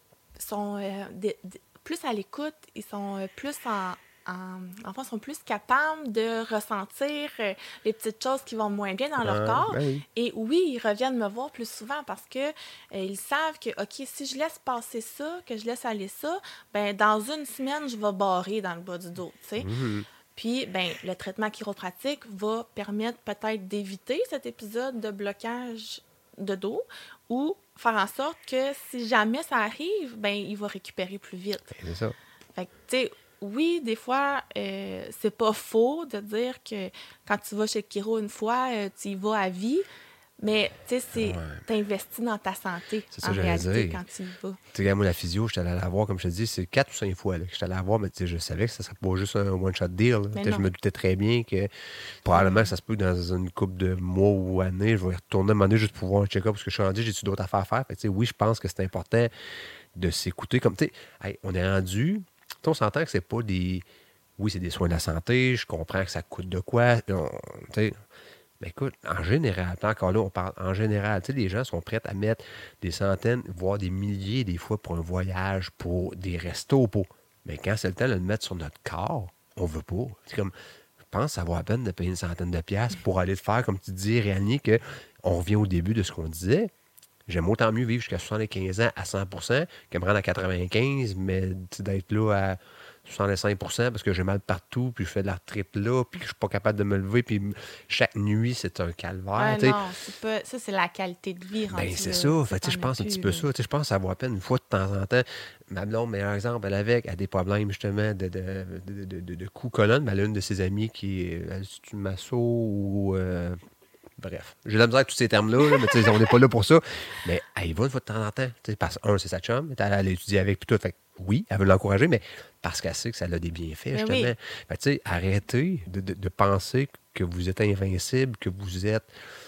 sont euh, de, de, plus à l'écoute, ils sont euh, plus en... En, enfin, sont plus capables de ressentir euh, les petites choses qui vont moins bien dans leur Ah, corps. ben oui. Et oui, ils reviennent me voir plus souvent parce que euh, ils savent que, OK, si je laisse passer ça, que je laisse aller ça, ben dans une semaine, je vais barrer dans le bas du dos, tu sais. Mm-hmm. Puis, ben le traitement chiropratique va permettre peut-être d'éviter cet épisode de blocage de dos ou faire en sorte que si jamais ça arrive, ben il va récupérer plus vite. C'est ça. Fait que, tu sais, oui, des fois, euh, c'est pas faux de dire que quand tu vas chez le chiro une fois, euh, tu y vas à vie, mais tu sais, c'est Ouais. t'investis dans ta santé C'est ça en que j'allais réalité dire. quand tu y vas. Tu sais, moi, la physio, j'étais allé la voir, comme je te dis, c'est quatre ou cinq fois là, que j'étais allé la voir, mais tu sais, je savais que ça serait pas juste un one-shot deal. là. Tu sais, non. Je me doutais très bien que probablement Mm. que ça se peut que dans une couple de mois ou années, je vais y retourner à un moment donné juste pour voir un check-up parce que je suis rendu, j'ai-tu d'autres affaires à faire. Fait que, tu sais, oui, je pense que c'est important de s'écouter. Comme, tu sais, hey, on est rendu, tu sais, on s'entend que c'est pas des. Oui, c'est des soins de la santé, je comprends que ça coûte de quoi. on- tu sais, mais écoute, en général, puis encore là, on parle en général, tu sais, les gens sont prêts à mettre des centaines, voire des milliers des fois pour un voyage, pour des restos, pour... Mais quand c'est le temps de le mettre sur notre corps, on veut pas. C'est comme, je pense que ça vaut la peine de payer une centaine de piastres pour aller te faire, comme tu dis, réaligner, que on revient au début de ce qu'on disait. J'aime autant mieux vivre jusqu'à soixante-quinze ans à cent pour cent que me rendre à quatre-vingt-quinze, mais tu sais, d'être là à soixante-cinq pour cent parce que j'ai mal partout, puis je fais de l'arthrite là, puis que je suis pas capable de me lever, puis chaque nuit, c'est un calvaire. Ouais, tu sais. non, c'est pas, ça, c'est la qualité de vie. Ben, rendu c'est là. ça. Ça, Fait, tu sais, je t'en as pense un petit plus, peu là. ça. Tu sais, je pense que ça vaut la peine une fois de temps en temps. Ma blonde, meilleur exemple, elle avait elle a des problèmes justement de, de, de, de, de, de cou colonne. Mais elle a une de ses amies qui est elle, c'est une masso ou. euh, bref. J'ai de la misère avec tous ces termes-là, là, mais tu sais, on n'est pas là pour ça. Mais elle y va une fois de temps en temps. Tu sais, parce un, c'est sa chum. Elle, elle a étudié avec puis tout. Fait que oui, elle veut l'encourager, mais parce qu'elle sait que ça a des bienfaits, Ben justement. oui. Fait que, tu sais, arrêtez de, de, de penser que vous êtes invincible, que vous êtes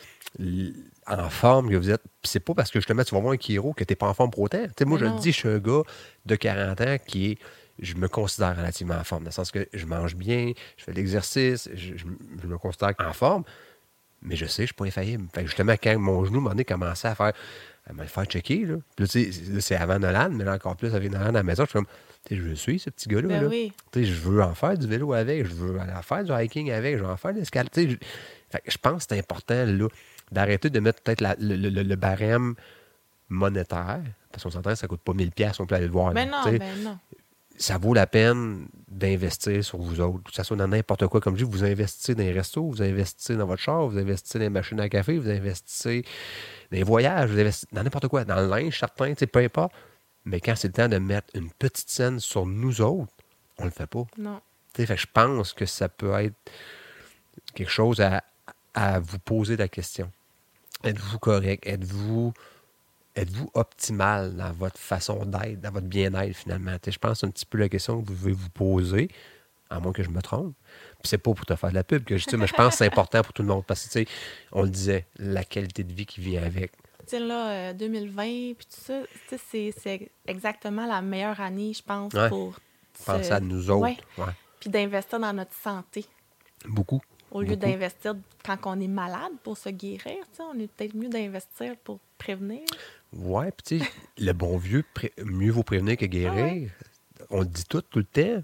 l- en forme, que vous êtes. Puis c'est pas parce que justement tu vas voir un chiro que t'es pas en forme pour autant. Tu sais, moi, Mais je non. le dis, je suis un gars de quarante ans qui est. Je me considère relativement en forme, dans le sens que je mange bien, je fais de l'exercice, je, je- je me considère en forme, mais je sais, je suis pas infaillible. Fait que justement, quand mon genou m'a commencé à faire. À me le faire checker, là. Puis là, tu sais, là, c'est avant Nolan, mais là, encore plus avec Nolan à la maison, je suis comme. Tu sais, je le suis, ce petit gars-là. Ben là. oui. Tu sais, je veux en faire du vélo avec, je veux aller en faire du hiking avec, je veux en faire de l'escalade. Tu sais, je... Fait que je pense que c'est important là, d'arrêter de mettre peut-être la- le, le- le barème monétaire, parce qu'on s'entend que ça coûte pas mille piastres, on peut aller le voir. Ben là, non, tu sais. ben non. Ça vaut la peine d'investir sur vous autres, que ce soit dans n'importe quoi. Comme je dis, vous investissez dans les restos, vous investissez dans votre char, vous investissez dans les machines à café, vous investissez dans les voyages, vous investissez dans n'importe quoi, dans le linge, certain, tu sais, peu importe. Mais quand c'est le temps de mettre une petite scène sur nous autres, on le fait pas. Non. Tu sais, fait que je pense que ça peut être quelque chose à, à vous poser la question. Êtes-vous correct? Êtes-vous êtes-vous optimal dans votre façon d'être, dans votre bien-être finalement? Tu sais, je pense que c'est un petit peu la question que vous devez vous poser, à moins que je me trompe. Puis c'est pas pour te faire de la pub que je dis, mais je pense que c'est important pour tout le monde. Parce que, tu sais, on le disait, la qualité de vie qui vient avec. Tu sais, là, euh, deux mille vingt, puis tout ça, tu sais, c'est, c'est exactement la meilleure année, je pense, Ouais. pour... Penser se- à nous autres. Ouais. Ouais. Puis d'investir dans notre santé. Beaucoup. Au lieu Beaucoup. d'investir quand on est malade pour se guérir, tu sais, on est peut-être mieux d'investir pour prévenir. Ouais, puis tu sais, le bon vieux, pré- mieux vaut prévenir que guérir. Ah ouais. On le dit tout, tout le temps.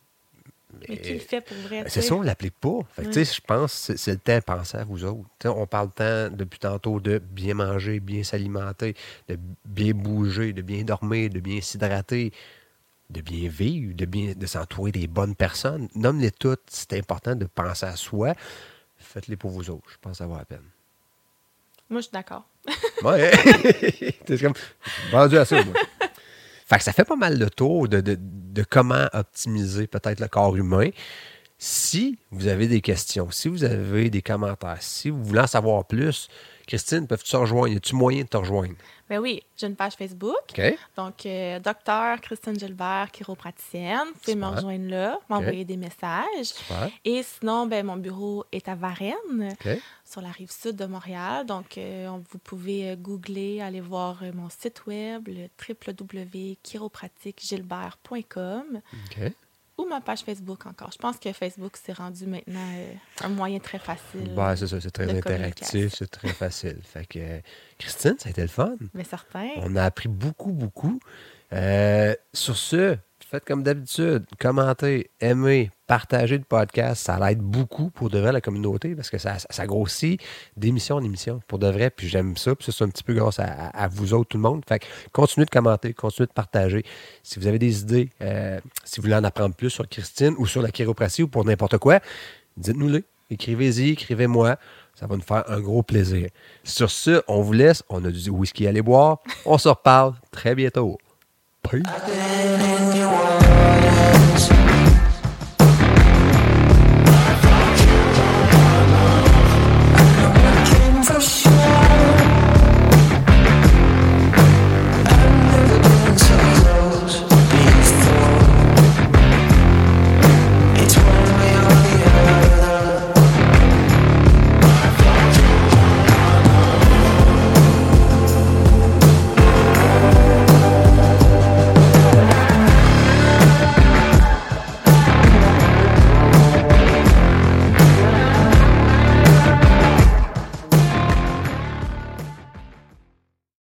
Mais qui le fait pour vrai? tu C'est sais? ça, on ne l'applique pas. Fait que, Ouais. tu sais, je pense que c'est, c'est le temps de penser à vous autres. Tu sais, on parle tant depuis tantôt de bien manger, bien s'alimenter, de bien bouger, de bien dormir, de bien s'hydrater, de bien vivre, de bien de s'entourer des bonnes personnes. Nomme-les toutes. C'est important de penser à soi. Faites-les pour vous autres. Je pense que ça vaut la peine. Moi, je suis d'accord. Ouais. T'es comme vendu à ça, moi. Fait que ça fait pas mal le tour de, de, de comment optimiser peut-être le corps humain. Si vous avez des questions, si vous avez des commentaires, si vous voulez en savoir plus, Christine, peux-tu te rejoindre? Y a-tu moyen de te rejoindre? Ben oui, j'ai une page Facebook. OK. Donc, euh, docteur Christine Gilbert, chiropraticienne. Vous pouvez me Super. rejoindre là, m'envoyer OK. des messages. Super. Et sinon, ben, mon bureau est à Varennes, OK. sur la rive sud de Montréal. Donc, euh, on- vous pouvez euh, googler, aller voir euh, mon site web, le w w w point chiropratique gilbert point com. OK. Ou ma page Facebook encore. Je pense que Facebook s'est rendu maintenant euh, un moyen très facile. Ben, c'est ça, c'est très de interactif, communication. c'est très facile. Fait que, euh, Christine, ça a été le fun. Mais certain. On a appris beaucoup, beaucoup. Euh, sur ce, faites comme d'habitude, commentez, aimez, partagez le podcast. Ça l'aide beaucoup pour de vrai la communauté parce que ça, ça, ça grossit d'émission en émission pour de vrai. Puis j'aime ça. Puis ça, c'est un petit peu grâce à, à vous autres, tout le monde. Fait que continuez de commenter, continuez de partager. Si vous avez des idées, euh, si vous voulez en apprendre plus sur Christine ou sur la chiropratie ou pour n'importe quoi, dites-nous-le. Écrivez-y, écrivez-moi. Ça va nous faire un gros plaisir. Sur ce, on vous laisse. On a du whisky à aller boire. On se reparle très bientôt. Peace.